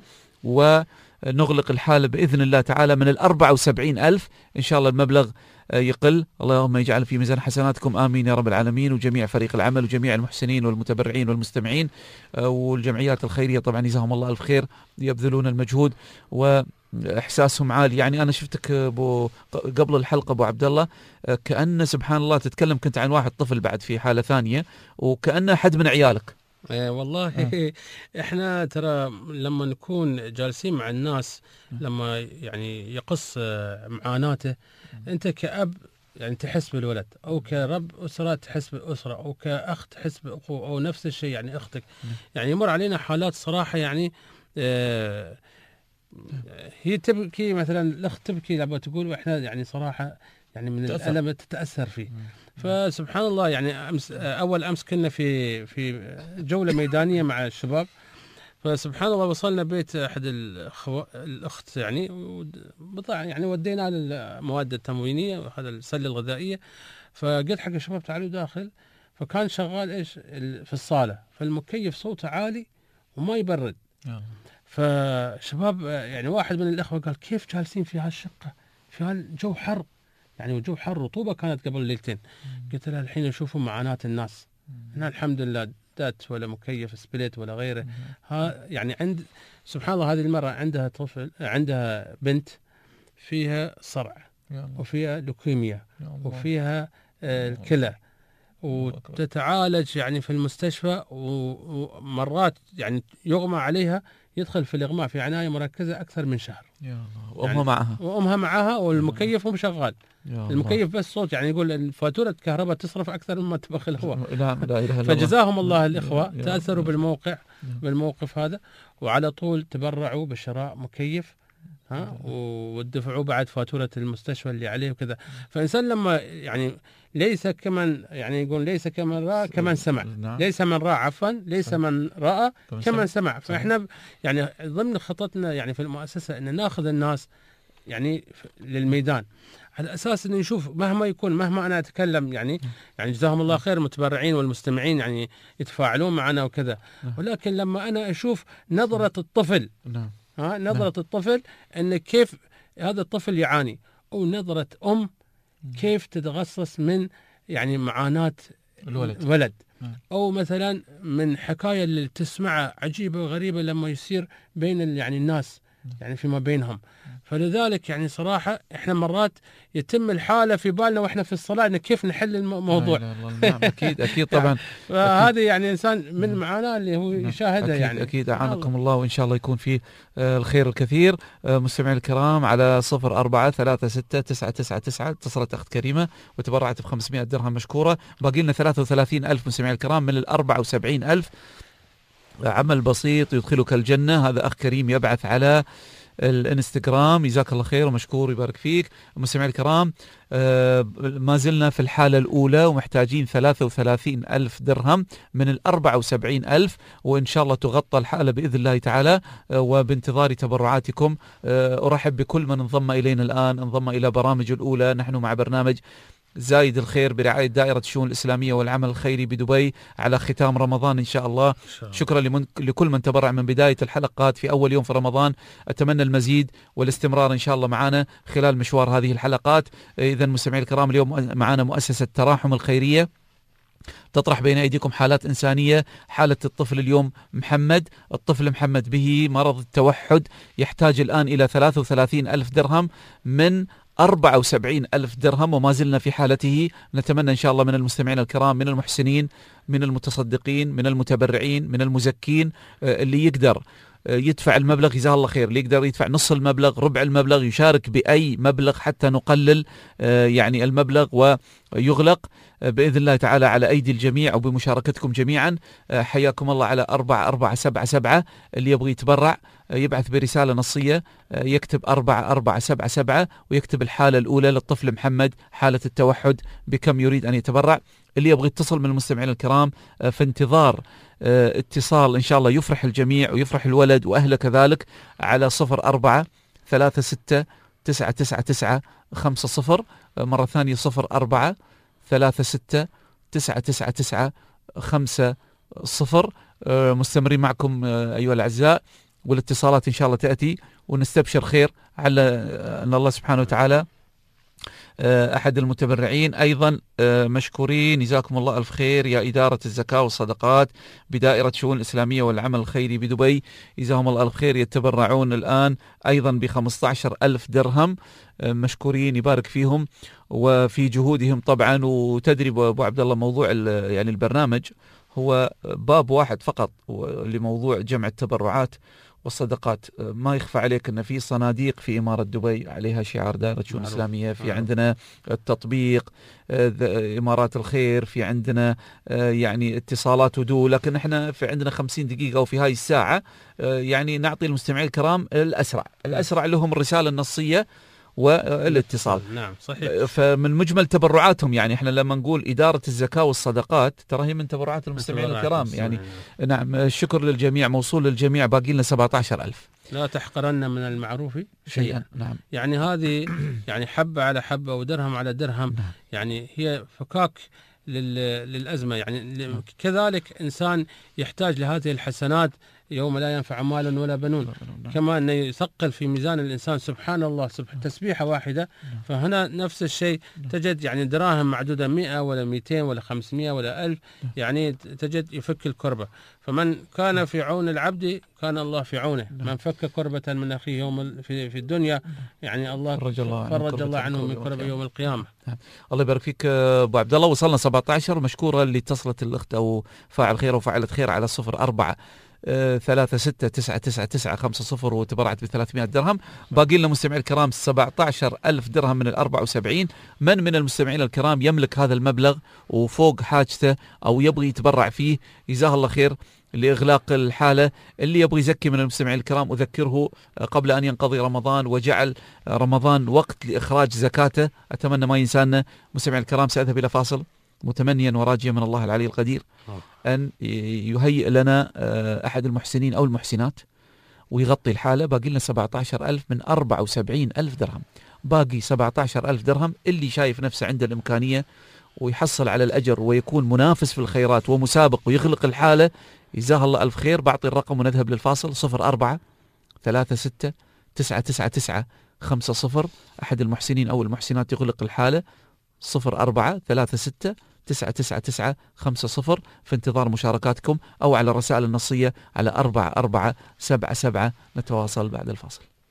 ونغلق الحالة بإذن الله تعالى من 74 ألف. إن شاء الله المبلغ يقل، اللهم يجعل في ميزان حسناتكم آمين يا رب العالمين، وجميع فريق العمل وجميع المحسنين والمتبرعين والمستمعين والجمعيات الخيرية طبعا جزاهم الله ألف خير، يبذلون المجهود وإحساسهم عالي. يعني أنا شفتك قبل الحلقة أبو عبد الله كأن سبحان الله تتكلم كنت عن واحد طفل بعد في حالة ثانية، وكأنه حد من عيالك. والله احنا ترى لما نكون جالسين مع الناس، لما يعني يقص معاناته، انت كأب يعني تحس بالولد، او كرب اسره تحس بالاسره، او كاخت تحس باخوه، او نفس الشيء يعني اختك. يعني يمر علينا حالات صراحه يعني هي تبكي مثلا، الاخت تبكي لما تقول، واحنا يعني صراحه يعني من الالم تتاثر فيه. فسبحان الله يعني اول امس كنا في جوله ميدانيه مع الشباب، فسبحان الله وصلنا بيت احد الاخت يعني بضاعه، يعني ودينا المواد التموينيه وهذا السله الغذائيه. فقلت حق الشباب تعالوا داخل، فكان شغال ايش في الصاله، فالمكيف صوته عالي وما يبرد. فشباب يعني واحد من الاخوه قال كيف جالسين في هالشقه في هالجو حر، يعني وجو حر، رطوبه كانت قبل ليلتين. قلت له الحين نشوفوا معاناه الناس، هنا الحمد لله دات ولا مكيف سبليت ولا غيره. يعني عند سبحان الله هذه المرة عندها طفل، عندها بنت فيها صرع وفيها لوكيميا وفيها الكلى، وتتعالج يعني في المستشفى، ومرات يعني يغمى عليها، يدخل في الإغماء في عناية مركزة أكثر من شهر. وأمها معها والمكيف مو شغال، المكيف بس صوت، يعني يقول فاتورة كهرباء تصرف أكثر مما تبخ الهواء. فجزاهم الله الإخوة تأثروا بالموقف هذا، وعلى طول تبرعوا بشراء مكيف ودفعوا بعد فاتورة المستشفى اللي عليه وكذا. فإنسان لما يعني ليس كمن يعني يقول ليس كمن رأى كمن سمع، ليس من رأى عفوا ليس من رأى كمن سمع. فإحنا يعني ضمن خطتنا يعني في المؤسسة أن نأخذ الناس يعني للميدان، على أساس أن نشوف مهما أنا أتكلم يعني جزاهم الله خير المتبرعين والمستمعين يعني يتفاعلون معنا وكذا، ولكن لما أنا أشوف نظرة الطفل، نظرة الطفل أن كيف هذا الطفل يعاني، أو نظرة كيف تتغصص من يعني معاناة الولد، أو مثلا من حكاية اللي تسمعها عجيبة وغريبة لما يصير بين يعني الناس يعني فيما بينهم. فلذلك يعني صراحة إحنا مرات يتم الحالة في بالنا وإحنا في الصلاة إن كيف نحل الموضوع. نعم أكيد طبعا. فهذا يعني إنسان من المعاناة اللي هو يشاهدها. أكيد يعني أكيد أعانكم الله، وإن شاء الله يكون فيه الخير الكثير. مستمعين الكرام، على 04369999 اتصلت أخت كريمة وتبرعت ب500 درهم مشكورة. باقي لنا 33,000 مستمعين الكرام من 74,000. عمل بسيط يدخلك الجنة. هذا أخ كريم يبعث على الانستغرام، جزاك الله خير ومشكور يبارك فيك. مستمعي الكرام، ما زلنا في الحالة الأولى ومحتاجين 33,000 درهم من 74,000، وإن شاء الله تغطى الحالة بإذن الله تعالى، وبانتظار تبرعاتكم. أرحب بكل من انضم إلينا الآن، انضم إلى برامج الأولى. نحن مع برنامج زايد الخير برعاية دائرة الشؤون الإسلامية والعمل الخيري بدبي على ختام رمضان إن شاء الله. شكرا لكل من تبرع من بداية الحلقات في أول يوم في رمضان. أتمنى المزيد والاستمرار إن شاء الله معنا خلال مشوار هذه الحلقات. إذن مستمعي الكرام، اليوم معنا مؤسسة تراحم الخيرية تطرح بين أيديكم حالات إنسانية. حالة الطفل اليوم محمد، الطفل محمد به مرض التوحد، يحتاج الآن إلى 33,000 درهم من 74,000 درهم، وما زلنا في حالته. نتمنى إن شاء الله من المستمعين الكرام، من المحسنين، من المتصدقين، من المتبرعين، من المزكين، اللي يقدر يدفع المبلغ جزاه الله خير، اللي يقدر يدفع نص المبلغ، ربع المبلغ، يشارك بأي مبلغ حتى نقلل يعني المبلغ ويغلق بإذن الله تعالى على أيدي الجميع أو بمشاركتكم جميعا. حياكم الله على 4477. اللي يبغى يتبرع يبعث برسالة نصية، يكتب 4477 ويكتب الحالة الأولى للطفل محمد، حالة التوحد، بكم يريد أن يتبرع. اللي يبغى يتصل من المستمعين الكرام في انتظار اتصال إن شاء الله يفرح الجميع ويفرح الولد وأهله كذلك، على 0436999950. مرة ثانية 0436999950. مستمرين معكم أيها الأعزاء، والاتصالات إن شاء الله تأتي، ونستبشر خير على أن الله سبحانه وتعالى أحد المتبرعين أيضا مشكورين. جزاكم الله ألف خير يا إدارة الزكاة والصدقات بدائرة الشؤون الإسلامية والعمل الخيري بدبي، جزاهم الله ألف خير. يتبرعون الآن أيضا ب15,000 درهم، مشكورين يبارك فيهم وفي جهودهم طبعا. وتدري أبو عبد الله، موضوع يعني البرنامج هو باب واحد فقط لموضوع جمع التبرعات والصدقات. ما يخفى عليك أن في صناديق في إمارة دبي عليها شعار دائرة الشؤون الإسلامية، في عندنا التطبيق إمارات الخير، في عندنا يعني اتصالات ودو، لكن احنا في عندنا 50 دقيقة وفي هاي الساعة يعني نعطي المستمعين الكرام الأسرع لهم الرسالة النصية والاتصال. نعم صحيح. فمن مجمل تبرعاتهم، يعني احنا لما نقول إدارة الزكاة والصدقات ترى هي من تبرعات المستمعين الكرام يعني. نعم، الشكر للجميع موصول للجميع. باقي لنا 17,000. لا تحقرن من المعروف شيئا. نعم. يعني هذه يعني حبة على حبة ودرهم على درهم. نعم. يعني هي فكاك للأزمة. يعني كذلك إنسان يحتاج لهذه الحسنات يوم لا ينفع مال ولا بنون. كما أنه يثقل في ميزان الإنسان سبحان الله تسبيحة واحدة. فهنا نفس الشيء تجد يعني دراهم معدودة 100 ولا 200 ولا 500 ولا 1000، يعني تجد يفك الكربة. فمن كان في عون العبد كان الله في عونه. من فك كربة من أخيه يوم في الدنيا، يعني الله فرج الله عنه من كربة يوم القيامة. الله يبارك فيك أبو عبد الله. وصلنا 17. مشكورة اللي اتصلت الأخت أو فاعل خير وفاعلة خير على 0436999950 وتبرعت ب300 درهم. باقي لنا مستمعين الكرام 17,000 درهم من 74. من المستمعين الكرام يملك هذا المبلغ وفوق حاجته أو يبغي يتبرع فيه، جزاه الله خير لإغلاق الحالة. اللي يبغي يزكي من المستمعين الكرام أذكره قبل أن ينقضي رمضان، وجعل رمضان وقت لإخراج زكاته. أتمنى ما ينسانا مستمعين الكرام. سأذهب إلى فاصل متمنيا وراجيا من الله العلي القدير أن يهيئ لنا أحد المحسنين أو المحسنات ويغطي الحالة. باقي لنا 17,000 من 74,000 درهم. باقي 17,000 درهم. اللي شايف نفسه عنده الإمكانية ويحصل على الأجر ويكون منافس في الخيرات ومسابق ويغلق الحالة، جزاه الله ألف خير. بعطي الرقم ونذهب للفاصل. 0436999950. أحد المحسنين أو المحسنات يغلق الحالة. 0436999950 في انتظار مشاركاتكم، أو على الرسائل النصية على 4477. نتواصل بعد الفاصل.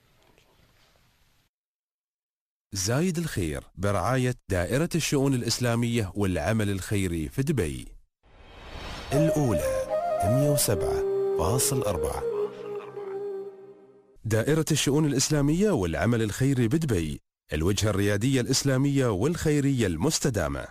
زايد الخير برعاية دائرة الشؤون الإسلامية والعمل الخيري في دبي. الأولى 107.4. دائرة الشؤون الإسلامية والعمل الخيري بدبي، الوجهة الريادية الإسلامية والخيرية المستدامة.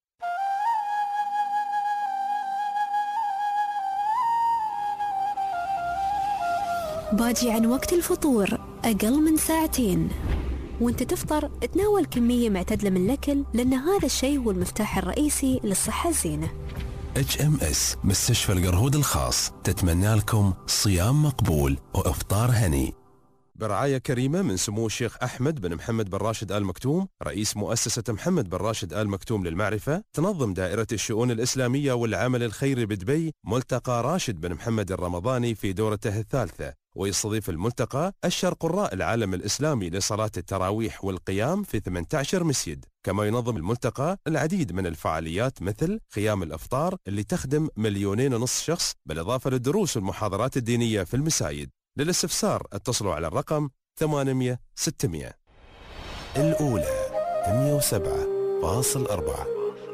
باجي عن وقت الفطور أقل من ساعتين، وانت تفطر تناول كمية معتدلة من الأكل، لأن هذا الشيء هو المفتاح الرئيسي للصحة الزينة. HMS مستشفى القرهود الخاص تتمنى لكم صيام مقبول وإفطار هني. برعاية كريمة من سمو الشيخ أحمد بن محمد بن راشد آل مكتوم رئيس مؤسسة محمد بن راشد آل مكتوم للمعرفة، تنظم دائرة الشؤون الإسلامية والعمل الخيري بدبي ملتقى راشد بن محمد الرمضاني في دورته الثالثة، ويستضيف الملتقى أشهر قراء العالم الإسلامي لصلاة التراويح والقيام في 18 مسجد. كما ينظم الملتقى العديد من الفعاليات مثل خيام الإفطار اللي تخدم 2.5 مليون شخص، بالإضافة للدروس والمحاضرات الدينية في المساجد. للاستفسار اتصلوا على الرقم 800 600. الأولى 107.4.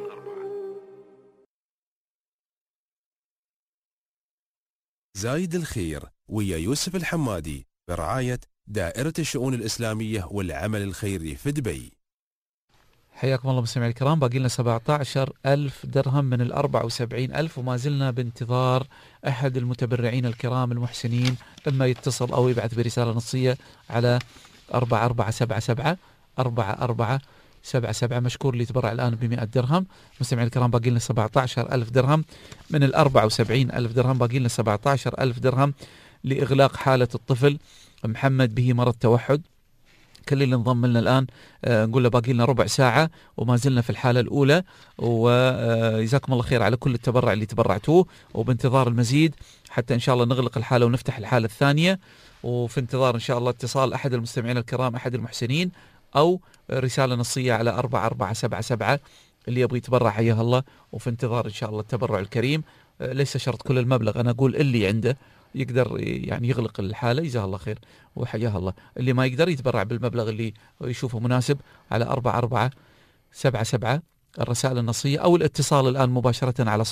زايد الخير ويا يوسف الحمادي برعاية دائرة الشؤون الإسلامية والعمل الخيري في دبي. حياكم الله مستمعي الكرام. باقي لنا 17,000 درهم من 74,000، وما زلنا بانتظار أحد المتبرعين الكرام المحسنين لما يتصل أو يبعث برسالة نصية على 4477 4477. مشكور اللي يتبرع الآن ب100 درهم. مستمعي الكرام باقي لنا 17,000 درهم من 74,000 درهم، باقي لنا 17,000 درهم لإغلاق حالة الطفل محمد به مرض توحد. كل اللي انضم لنا الآن نقول له باقي لنا ربع ساعة وما زلنا في الحالة الأولى، وجزاكم الله خير على كل التبرع اللي تبرعتوه، وبانتظار المزيد حتى إن شاء الله نغلق الحالة ونفتح الحالة الثانية، وفي انتظار إن شاء الله اتصال أحد المستمعين الكرام أحد المحسنين أو رسالة نصية على 4477 اللي يبغى يتبرع حياه الله. وفي انتظار إن شاء الله التبرع الكريم، ليس شرط كل المبلغ، أنا أقول اللي عنده يقدر يعني يغلق الحالة جزاه الله خير وحياه الله، اللي ما يقدر يتبرع بالمبلغ اللي يشوفه مناسب على 4477 الرسائل النصية، أو الاتصال الآن مباشرة على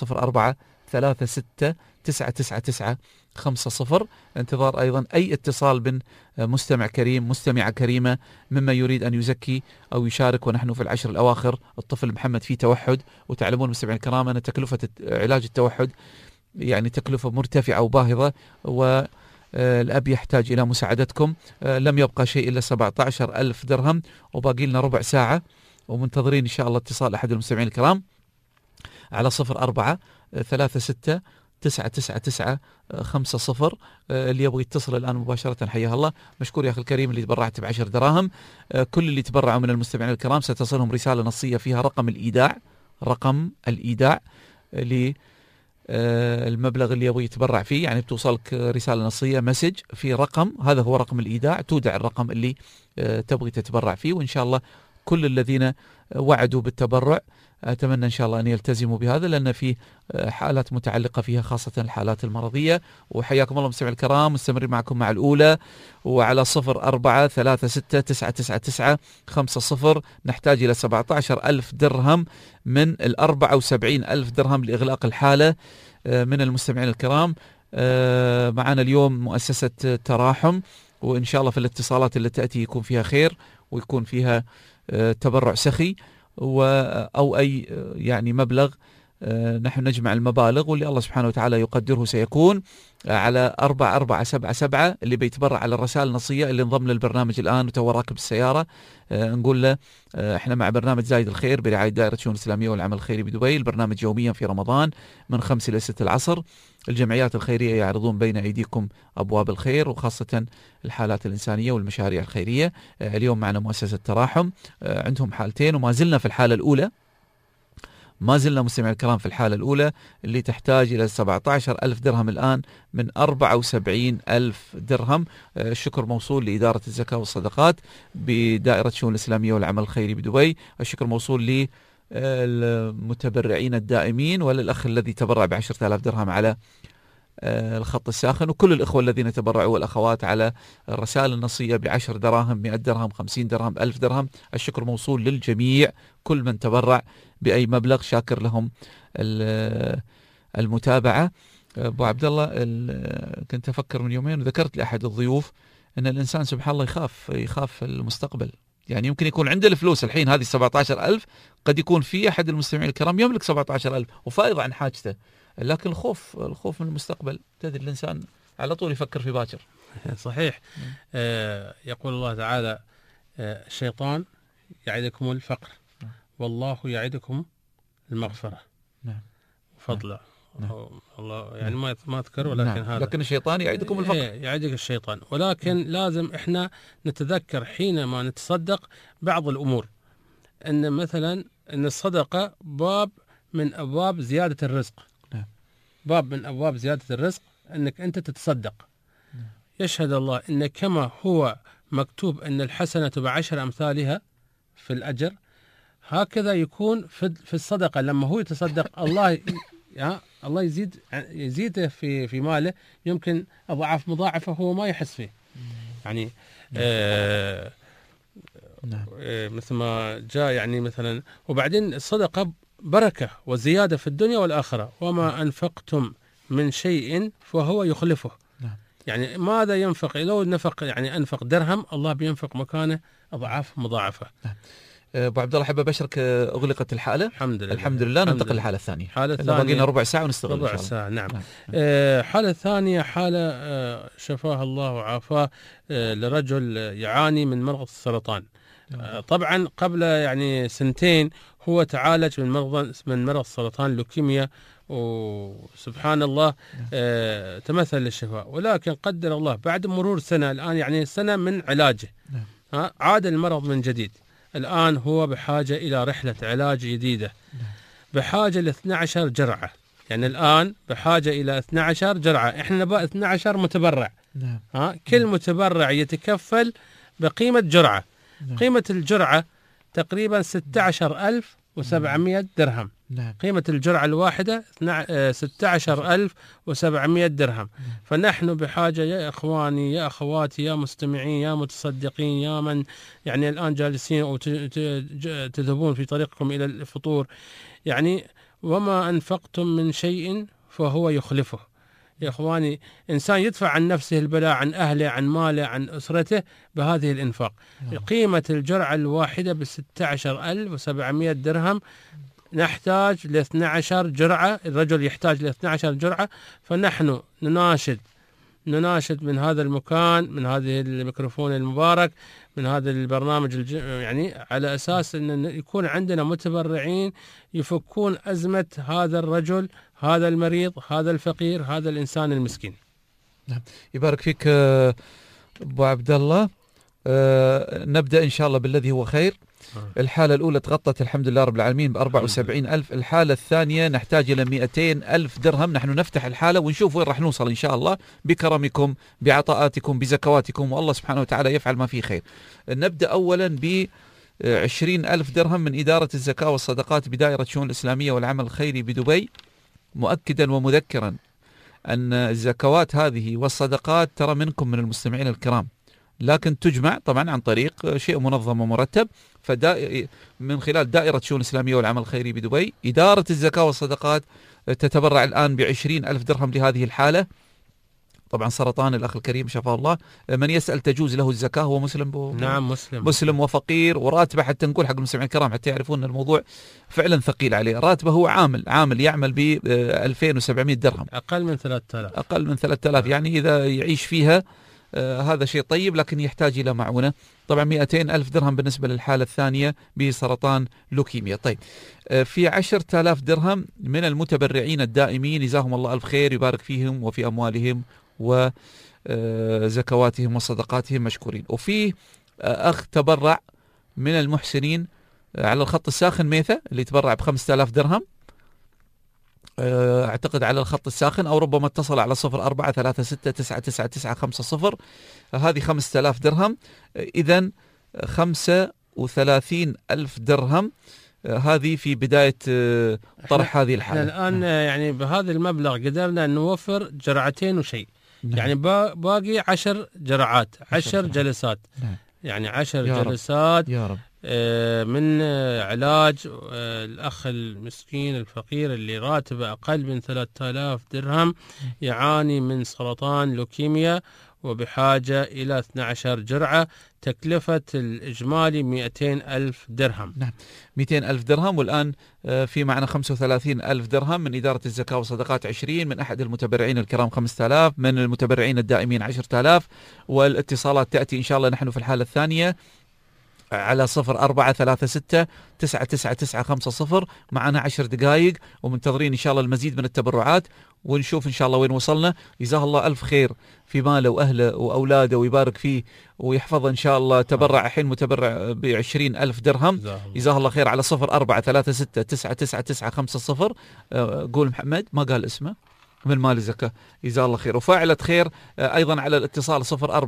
0436999950. انتظار أيضا أي اتصال من مستمع كريم مستمعة كريمة مما يريد أن يزكي أو يشارك، ونحن في العشر الأواخر. الطفل محمد فيه توحد، وتعلمون مستمعين الكرام أن تكلفة علاج التوحد يعني تكلفة مرتفعة وباهظة، والأب يحتاج إلى مساعدتكم. لم يبقى شيء إلا 17,000 درهم، وباقي لنا ربع ساعة، ومنتظرين إن شاء الله اتصال أحد المستمعين الكرام على 0436999950. اللي يبغى يتصل الآن مباشرة حياه الله. مشكور يا أخي الكريم اللي تبرعت ب10 دراهم. كل اللي تبرعوا من المستمعين الكرام ستصلهم رسالة نصية فيها رقم الإيداع المبلغ اللي يبغى يتبرع فيه، يعني بتوصلك رسالة نصية مسج في رقم، هذا هو رقم الإيداع، تودع الرقم اللي تبغي تتبرع فيه. وإن شاء الله كل الذين وعدوا بالتبرع أتمنى إن شاء الله أن يلتزموا بهذا، لأن في حالات متعلقة فيها خاصة الحالات المرضية. وحياكم الله مستمعي الكرام، مستمرين معكم مع الأولى وعلى 0436999950. نحتاج إلى 17,000 درهم من 74,000 درهم لإغلاق الحالة من المستمعين الكرام. معنا اليوم مؤسسة تراحم، وإن شاء الله في الاتصالات اللي تأتي يكون فيها خير ويكون فيها تبرع سخي أو أي يعني مبلغ. نحن نجمع المبالغ واللي الله سبحانه وتعالى يقدره سيكون على 4477. اللي بيتبرع على الرسائل النصية اللي انضم للبرنامج الآن وتو راكب السيارة، نقول له احنا مع برنامج زايد الخير برعاية دائرة الشؤون الإسلامية والعمل الخيري بدبي. البرنامج يوميا في رمضان من 5 إلى 6 العصر. الجمعيات الخيرية يعرضون بين أيديكم أبواب الخير، وخاصة الحالات الإنسانية والمشاريع الخيرية. اليوم معنا مؤسسة تراحم، عندهم حالتين وما زلنا في الحالة الأولى، ما زلنا مستمعي الكرام في الحالة الأولى اللي تحتاج إلى 17,000 درهم الآن من 74,000 درهم. الشكر موصول لإدارة الزكاة والصدقات بدائرة الشؤون الإسلامية والعمل الخيري بدبي. الشكر موصول للمتبرعين الدائمين وللأخ الذي تبرع ب10,000 درهم على الخط الساخن، وكل الإخوة الذين تبرعوا والأخوات على الرسائل النصية ب10 دراهم 100 درهم 50 درهم 1000 درهم. الشكر موصول للجميع، كل من تبرع بأي مبلغ شاكر لهم المتابعة. أبو عبد الله، كنت أفكر من يومين وذكرت لأحد الضيوف أن الإنسان سبحان الله يخاف المستقبل. يعني يمكن يكون عنده الفلوس الحين هذه 17,000، قد يكون في أحد المستمعين الكرام يملك 17,000 وفائض عن حاجته، لكن الخوف من المستقبل، تدري الإنسان على طول يفكر في باكر. صحيح. يقول الله تعالى: الشيطان يعدكم الفقر والله يعدكم المغفرة وفضله. الله يعني ما أذكر، ولكن هذا لكن الشيطان يعدكم الفقر. يعدك الشيطان، ولكن لازم إحنا نتذكر حينما نتصدق بعض الأمور، أن مثلا أن الصدقة باب من أبواب زيادة الرزق. باب من أبواب زيادة الرزق أنك أنت تتصدق. يشهد الله أن كما هو مكتوب أن الحسنة ب10 أمثالها في الأجر، هكذا يكون في الصدقة. لما هو يتصدق الله يزيده في ماله، يمكن أضعاف مضاعفة هو ما يحس فيه. يعني مثل ما جاء يعني مثلا. وبعدين الصدقة بركة وزيادة في الدنيا والآخرة. وما أنفقتم من شيء فهو يخلفه. يعني ماذا ينفق؟ لو نفق يعني أنفق درهم، الله بينفق مكانه أضعاف مضاعفة. أبو عبد الله، حابب أبشرك أغلقت الحالة الحمد لله. ننتقل للحالة الثانية. باقي لنا ربع ساعة ونستغل ربع ساعة. نعم. حالة ثانية، حالة شفاه الله وعافاه، لرجل يعاني من مرض السرطان. طبعا قبل يعني 2 هو تعالج من مرض سرطان لوكيميا، وسبحان الله تمثل للشفاء. ولكن قدر الله بعد مرور سنة، الآن يعني سنة من علاجه، عاد المرض من جديد. الآن هو بحاجة إلى رحلة علاج جديدة، بحاجة ل 12 جرعة. يعني الآن بحاجة إلى 12 جرعة. إحنا نبغى 12 متبرع. كل متبرع يتكفل بقيمة جرعة. قيمة الجرعة تقريبا 16,700 درهم. قيمة الجرعة الواحدة 16,700 درهم. فنحن بحاجة يا إخواني يا أخواتي يا مستمعين يا متصدقين يا من يعني الآن جالسين أو تذهبون في طريقكم إلى الفطور، يعني وما أنفقتم من شيء فهو يخلفه. يا إخواني، إنسان يدفع عن نفسه البلاء، عن أهله، عن ماله، عن أسرته بهذه الإنفاق. قيمة الجرعة الواحدة ب16,700 درهم. نحتاج ل 12 جرعة، الرجل يحتاج ل 12 جرعة. فنحن نناشد من هذا المكان، من هذه الميكروفون المبارك، من هذا البرنامج يعني على أساس أن يكون عندنا متبرعين يفكون أزمة هذا الرجل، هذا المريض، هذا الفقير، هذا الإنسان المسكين. يبارك فيك أبو عبد الله. نبدأ إن شاء الله بالذي هو خير. الحالة الأولى تغطت الحمد لله رب العالمين ب74,000. الحالة الثانية نحتاج إلى 200,000 درهم. نحن نفتح الحالة ونشوف وين راح نوصل إن شاء الله، بكرمكم، بعطاءاتكم، بزكواتكم، والله سبحانه وتعالى يفعل ما فيه خير. نبدأ أولا ب20,000 درهم من إدارة الزكاة والصدقات بدائرة الشؤون الإسلامية والعمل الخيري بدبي، مؤكدا ومذكرا أن الزكوات هذه والصدقات ترى منكم من المستمعين الكرام، لكن تجمع طبعا عن طريق شيء منظم ومرتب. من خلال دائرة الشؤون الإسلامية والعمل الخيري بدبي، إدارة الزكاة والصدقات تتبرع الآن ب20,000 درهم لهذه الحالة. طبعا سرطان الأخ الكريم شفاه الله، من يسأل تجوز له الزكاة، هو مسلم نعم مسلم وفقير، وراتبه حتى نقول حق المستمعين الكرام حتى يعرفون أن الموضوع فعلا ثقيل عليه. راتبه هو عامل يعمل ب2700 درهم، أقل من 3000 يعني إذا يعيش فيها هذا شيء طيب، لكن يحتاج إلى معونة. طبعا 200,000 درهم بالنسبة للحالة الثانية بسرطان لوكيميا. طيب، في 10,000 درهم من المتبرعين الدائمين، جزاهم الله ألف خير، يبارك فيهم وفي أموالهم وزكواتهم وصدقاتهم مشكورين. وفي أخ تبرع من المحسنين على الخط الساخن ميثة، اللي تبرع ب5,000 درهم اعتقد على الخط الساخن، او ربما اتصل على 0436999950. هذه 5,000 درهم. اذا 35,000 درهم هذه في بداية طرح هذه الحالة. الآن يعني بهذا المبلغ قدرنا نوفر جرعتين وشيء. يعني باقي 10 جرعات، 10 جلسات. يعني 10 جلسات يا رب. من علاج الأخ المسكين الفقير اللي راتبه أقل من 3000 درهم، يعاني من سرطان لوكيميا وبحاجة إلى 12 جرعة، تكلفة الإجمالي 200,000 درهم. نعم 200,000 درهم. والآن في معنا 35,000 درهم من إدارة الزكاة والصدقات 20، من أحد المتبرعين الكرام 5000، من المتبرعين الدائمين 10,000. والاتصالات تأتي إن شاء الله نحن في الحالة الثانية على 0436999950. معنا 10 دقائق ومنتظرين إن شاء الله المزيد من التبرعات، ونشوف إن شاء الله وين وصلنا. جزاه الله ألف خير في ماله وأهله وأولاده ويبارك فيه ويحفظه إن شاء الله. تبرع الحين متبرع ب20,000 درهم، جزاه الله خير. على 0436999950. قول محمد، ما قال اسمه، من مال الزكاة، جزاه الله خير. وفاعلة خير أيضا على الاتصال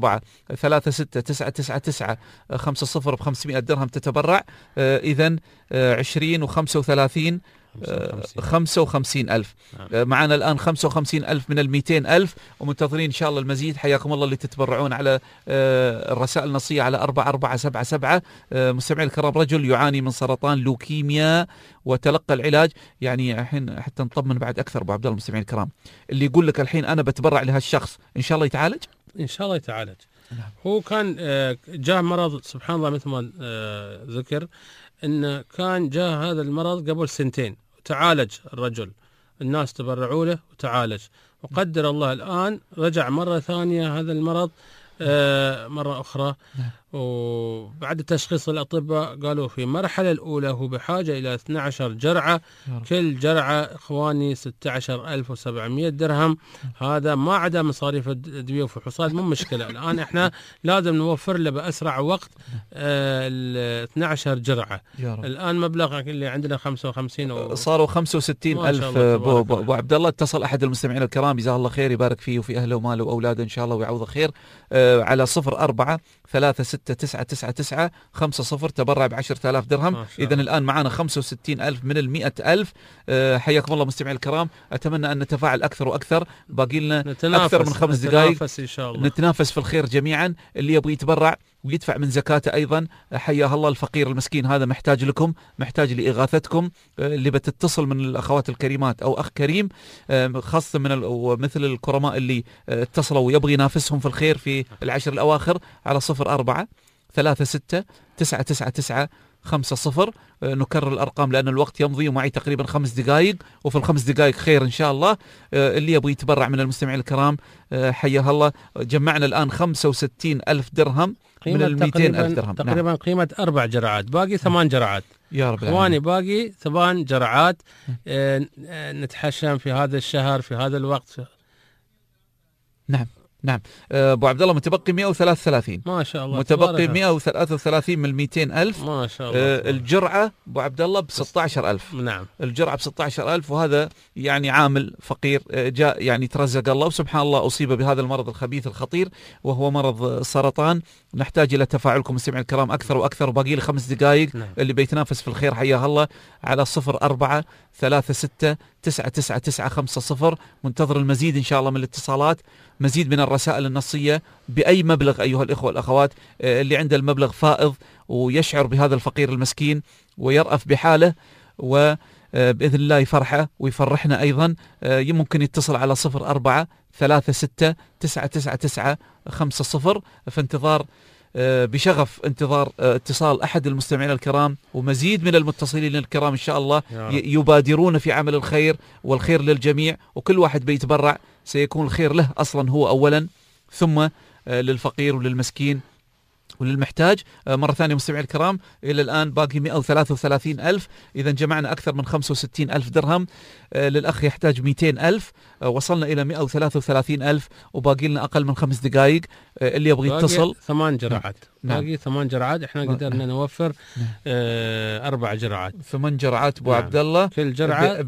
0436999950 ب500 درهم تتبرع. إذن 20 و35 55,000. معنا الآن 55,000 من 200,000، ومنتظرين إن شاء الله المزيد. حياكم الله اللي تتبرعون على الرسائل النصية على 4477. مستمعي الكرام، رجل يعاني من سرطان لوكيميا وتلقى العلاج. يعني الحين حتى نطمن بعد أكثر أبو عبد الله، مستمعين الكرام، اللي يقول لك الحين أنا بتبرع لهالشخص إن شاء الله يتعالج، إن شاء الله يتعالج. هو كان جاء مرض سبحان الله مثل ما ذكر، إن كان جاء هذا المرض قبل 2 تعالج الرجل، الناس تبرعوا له وتعالج، وقدر الله الآن رجع مرة ثانية هذا المرض مرة أخرى. وبعد تشخيص الأطباء قالوا في المرحلة الأولى هو بحاجة إلى 12 جرعة، كل جرعة إخواني 16,700 درهم. هذا ما عدا مصاريف الأدوية وفحوصات، مو مشكلة. الآن إحنا لازم نوفر له بأسرع وقت 12 جرعة. الآن مبلغ اللي عندنا 55 صاروا 65,000. أبو عبد الله، اتصل أحد المستمعين الكرام جزاه الله خير، يبارك فيه وفي أهله وماله وأولاده إن شاء الله ويعوضه خير. على 0436999950 تبرع ب10,000 درهم. إذن الآن معنا 65,000 من 100,000. حياكم الله مستمعي الكرام، أتمنى أن نتفاعل أكثر وأكثر. باقي لنا أكثر من 5 دقائق نتنافس في الخير جميعا. اللي يبغى يتبرع ويدفع من زكاته أيضا حياه الله. الفقير المسكين هذا محتاج لكم، محتاج لإغاثتكم. اللي بتتصل من الأخوات الكريمات أو أخ كريم خاصة مثل الكرماء اللي اتصلوا ويبغي ينافسهم في الخير في العشر الأواخر، على 0436999950. نكرر الأرقام لأن الوقت يمضي ومعي تقريبا 5 دقائق، وفي ال5 دقائق خير إن شاء الله. اللي يبغى يتبرع من المستمعين الكرام حياه الله. جمعنا الآن 65,000 درهم من 200,000 درهم، تقريبا نعم. قيمة 4 جرعات، باقي 8 جرعات يا رب إخواني، باقي 8 جرعات. نتحشم في هذا الشهر في هذا الوقت. نعم أبو عبد الله، متبقي 133 ما شاء الله، متبقي 133 من 200,000 ما شاء الله. الجرعة أبو عبد الله ب16,000. نعم، الجرعة ب16,000، وهذا يعني عامل فقير جاء يعني ترزق الله، وسبحان الله أصيب بهذا المرض الخبيث الخطير وهو مرض السرطان. نحتاج إلى تفاعلكم مستمعي الكرام أكثر وأكثر. باقي لي 5 دقائق. نعم. اللي بيتنافس في الخير حياه الله على 0436999950. منتظر المزيد إن شاء الله من الاتصالات، مزيد من الرسائل النصية بأي مبلغ أيها الإخوة والأخوات. اللي عنده المبلغ فائض ويشعر بهذا الفقير المسكين ويرأف بحاله، وبإذن الله يفرحه ويفرحنا أيضا، ممكن يتصل على 0436999950. في انتظار بشغف انتظار اتصال أحد المستمعين الكرام ومزيد من المتصلين الكرام إن شاء الله يبادرون في عمل الخير، والخير للجميع، وكل واحد بيتبرع سيكون الخير له أصلا هو أولا، ثم للفقير وللمسكين وللمحتاج. مرة ثانية مستمعي الكرام، إلى الآن باقي 133,000. إذا جمعنا أكثر من 65,000 درهم. للأخ يحتاج 200,000. وصلنا إلى 133,000 وباقي لنا أقل من 5 دقائق. اللي يبغى يتصل 8 جرعات. نعم. باقي 8 جرعات. إحنا قدرنا نوفر 4 جرعات. 8 جرعات أبو عبد الله، كل جرعة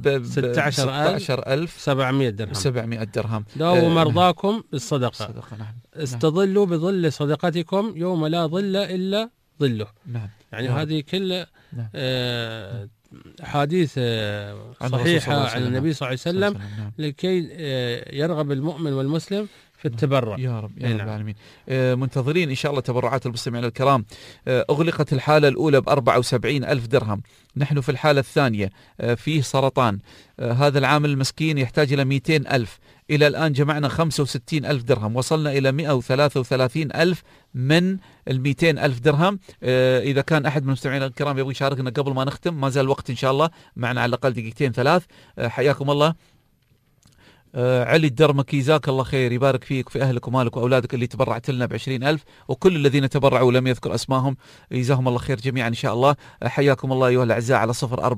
16,700 درهم. 700 درهم. داووا مرضاكم بالصدقة. نعم. استظلوا بظل صدقتكم يوم لا ظل إلا ظله. نعم. يعني هذه كل أحاديث صحيحة عن النبي صلى الله عليه وسلم نعم. لكي يرغب المؤمن والمسلم في التبرع. يا رب يا رب العالمين. منتظرين إن شاء الله تبرعات المستمعين الكرام. أغلقت الحالة الأولى ب74,000 درهم، نحن في الحالة الثانية فيه سرطان، هذا العامل المسكين يحتاج إلى 200,000. إلى الآن جمعنا 65,000 درهم، وصلنا إلى 133,000 من 200,000 درهم. إذا كان أحد من المستمعين الكرام يبغى يشاركنا قبل ما نختم، ما زال الوقت إن شاء الله، معنا على الأقل دقيقتين ثلاث. حياكم الله. علي الدرمكي، جزاك الله خير، يبارك فيك في أهلك ومالك وأولادك اللي تبرعت لنا ب20,000، وكل الذين تبرعوا ولم يذكر أسماهم جزاهم الله خير جميعا إن شاء الله. حياكم الله أيها الأعزاء على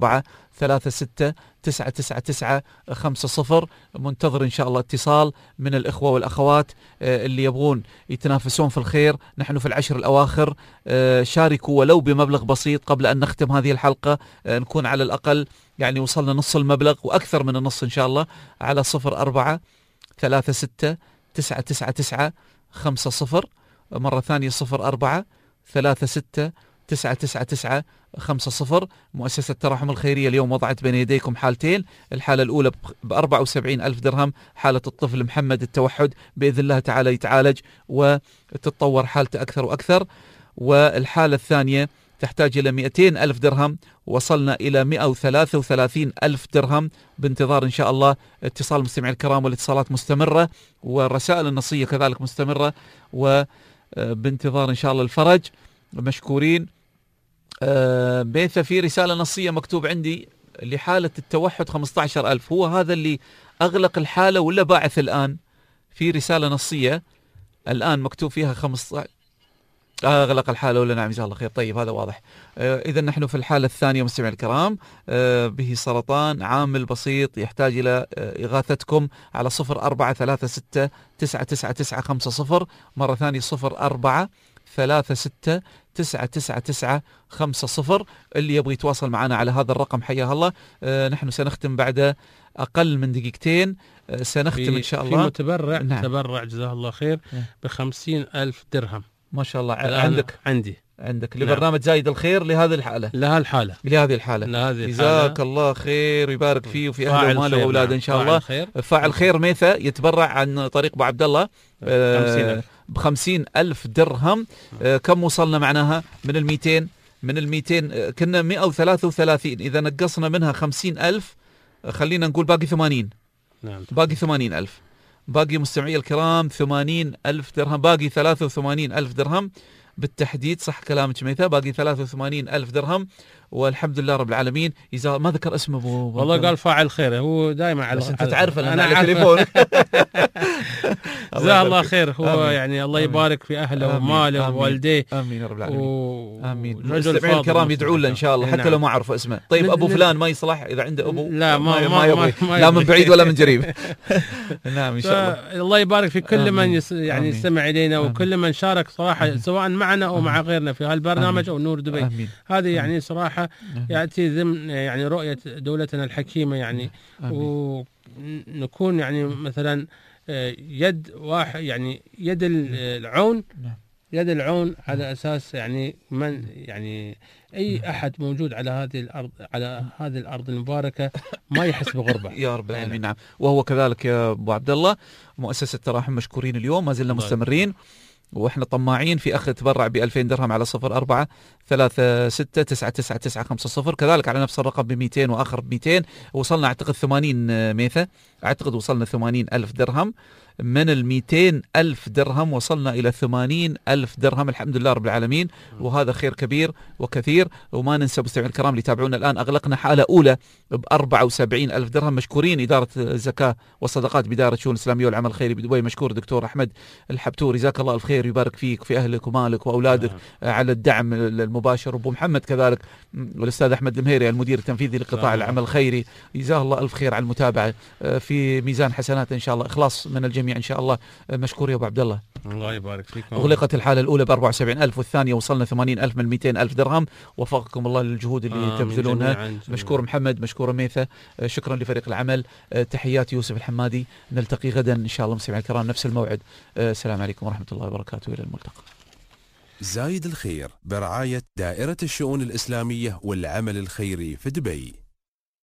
0436699950. منتظر إن شاء الله اتصال من الإخوة والأخوات اللي يبغون يتنافسون في الخير. نحن في العشر الأواخر، شاركوا ولو بمبلغ بسيط قبل أن نختم هذه الحلقة، نكون على الأقل يعني وصلنا نص المبلغ وأكثر من النص إن شاء الله، على 0436699950. مرة ثانية 0436699950. مؤسسة تراحم الخيرية اليوم وضعت بين يديكم حالتين، الحالة الأولى ب74,000 درهم، حالة الطفل محمد التوحد، بإذن الله تعالى يتعالج وتتطور حالته أكثر وأكثر. والحالة الثانية تحتاج إلى 200,000 درهم، وصلنا إلى 133,000 درهم، بانتظار إن شاء الله اتصال المستمعين الكرام، والاتصالات مستمرة والرسائل النصية كذلك مستمرة، وبانتظار إن شاء الله الفرج. مشكورين. بيثة في رسالة نصية مكتوب عندي لحالة التوحد 15,000، هو هذا اللي أغلق الحالة ولا باعث الآن؟ في رسالة نصية الآن مكتوب فيها 15 أغلق الحالة ولا؟ نعم جزاه الله خير. طيب هذا واضح. إذا نحن في الحالة الثانية مستمعين الكرام، به سرطان عامل بسيط يحتاج إلى إغاثتكم على 0436699950. مرة ثانية 0436699950. اللي يبغى يتواصل معنا على هذا الرقم حياه الله. نحن سنختم بعد أقل من دقيقتين، سنختم إن شاء الله. في متبرع نعم. تبرع جزاه الله خير ب50,000 درهم. ما شاء الله. عندك لبرنامج زايد الخير لهذه الحالة. لهذه الحالة. جزاك الله خير ويبارك فيه وفي أهله وماله وأولاده إن شاء الله. فاعل خير ميثا يتبرع عن طريق أبو عبد الله ب50,000 درهم. كم وصلنا معناها من ال200 كنا 133، إذا نقصنا منها 50,000 خلينا نقول باقي 80. نعم. باقي 80,000. باقي مستمعي الكرام 80,000 درهم، باقي 83,000 درهم بالتحديد. صح كلامك ميثا، باقي 83,000 درهم، والحمد لله رب العالمين. إذا ما ذكر اسمه أبو والله قال فاعل خير، هو دائما على بس أنت تعرف أنا على التليفون. جزاه الله خير. هو آمين. يعني الله يبارك في أهله وماله ووالديه. آمين يا رب العالمين. آمين. المستمعين الكرام يدعون له إن شاء الله، حتى لو ما عرفوا اسمه. طيب أبو فلان ما يصلح إذا عنده أبو؟ لا ما يبغي، لا من بعيد ولا من قريب. نعم إن شاء الله. الله يبارك في كل من يعني يستمع إلينا، وكل من شارك صراحة سواء معنا أو مع غيرنا في هالبرنامج أو نور دبي. هذه يعني صراحة يأتي ضمن يعني رؤية دولتنا الحكيمة يعني. ونكون يعني مثلا يد واحد، يعني يد العون على أساس يعني من يعني أي أحد موجود على هذه الأرض المباركة ما يحس بغربة. يا رب العالمين. نعم. وهو كذلك يا أبو عبد الله. مؤسسة تراحم مشكورين اليوم، ما زلنا مستمرين واحنا طماعين في اخ تبرع ب2000 درهم على 0436699950. كذلك على نفس الرقم ب200 واخر ب200. وصلنا اعتقد 80 ميثا، اعتقد وصلنا 80,000 درهم. من 200,000 درهم وصلنا إلى 80,000 درهم، الحمد لله رب العالمين، وهذا خير كبير وكثير. وما ننسى مستمعين الكرام اللي يتابعونا الآن، أغلقنا حالة أولى ب74,000 درهم. مشكورين إدارة الزكاة والصدقات بإدارة الشؤون الإسلامية والعمل الخيري بدبي. مشكور دكتور أحمد الحبتوري، جزاك الله الخير ويبارك فيك في أهلك ومالك وأولادك على الدعم المباشر. وأبو محمد كذلك، والأستاذ أحمد المهيري المدير التنفيذي لقطاع العمل الخيري، جزاه الله ألف خير على المتابعة، في ميزان حسنات إن شاء الله، إخلاص من الجميع إن شاء الله. مشكور يا أبو عبد الله. الله يبارك فيكم. أغلقت الحالة الأولى ب74,000 والثانية وصلنا 80,000 من 200,000 درهم. وفقكم الله للجهود اللي تبذلونها. مشكور محمد، مشكور ميثا، شكرا لفريق العمل. تحيات يوسف الحمادي. نلتقي غدا إن شاء الله مستمعينا الكرام نفس الموعد. السلام عليكم ورحمة الله وبركاته، إلى الملتقى. زايد الخير برعاية دائرة الشؤون الإسلامية والعمل الخيري في دبي.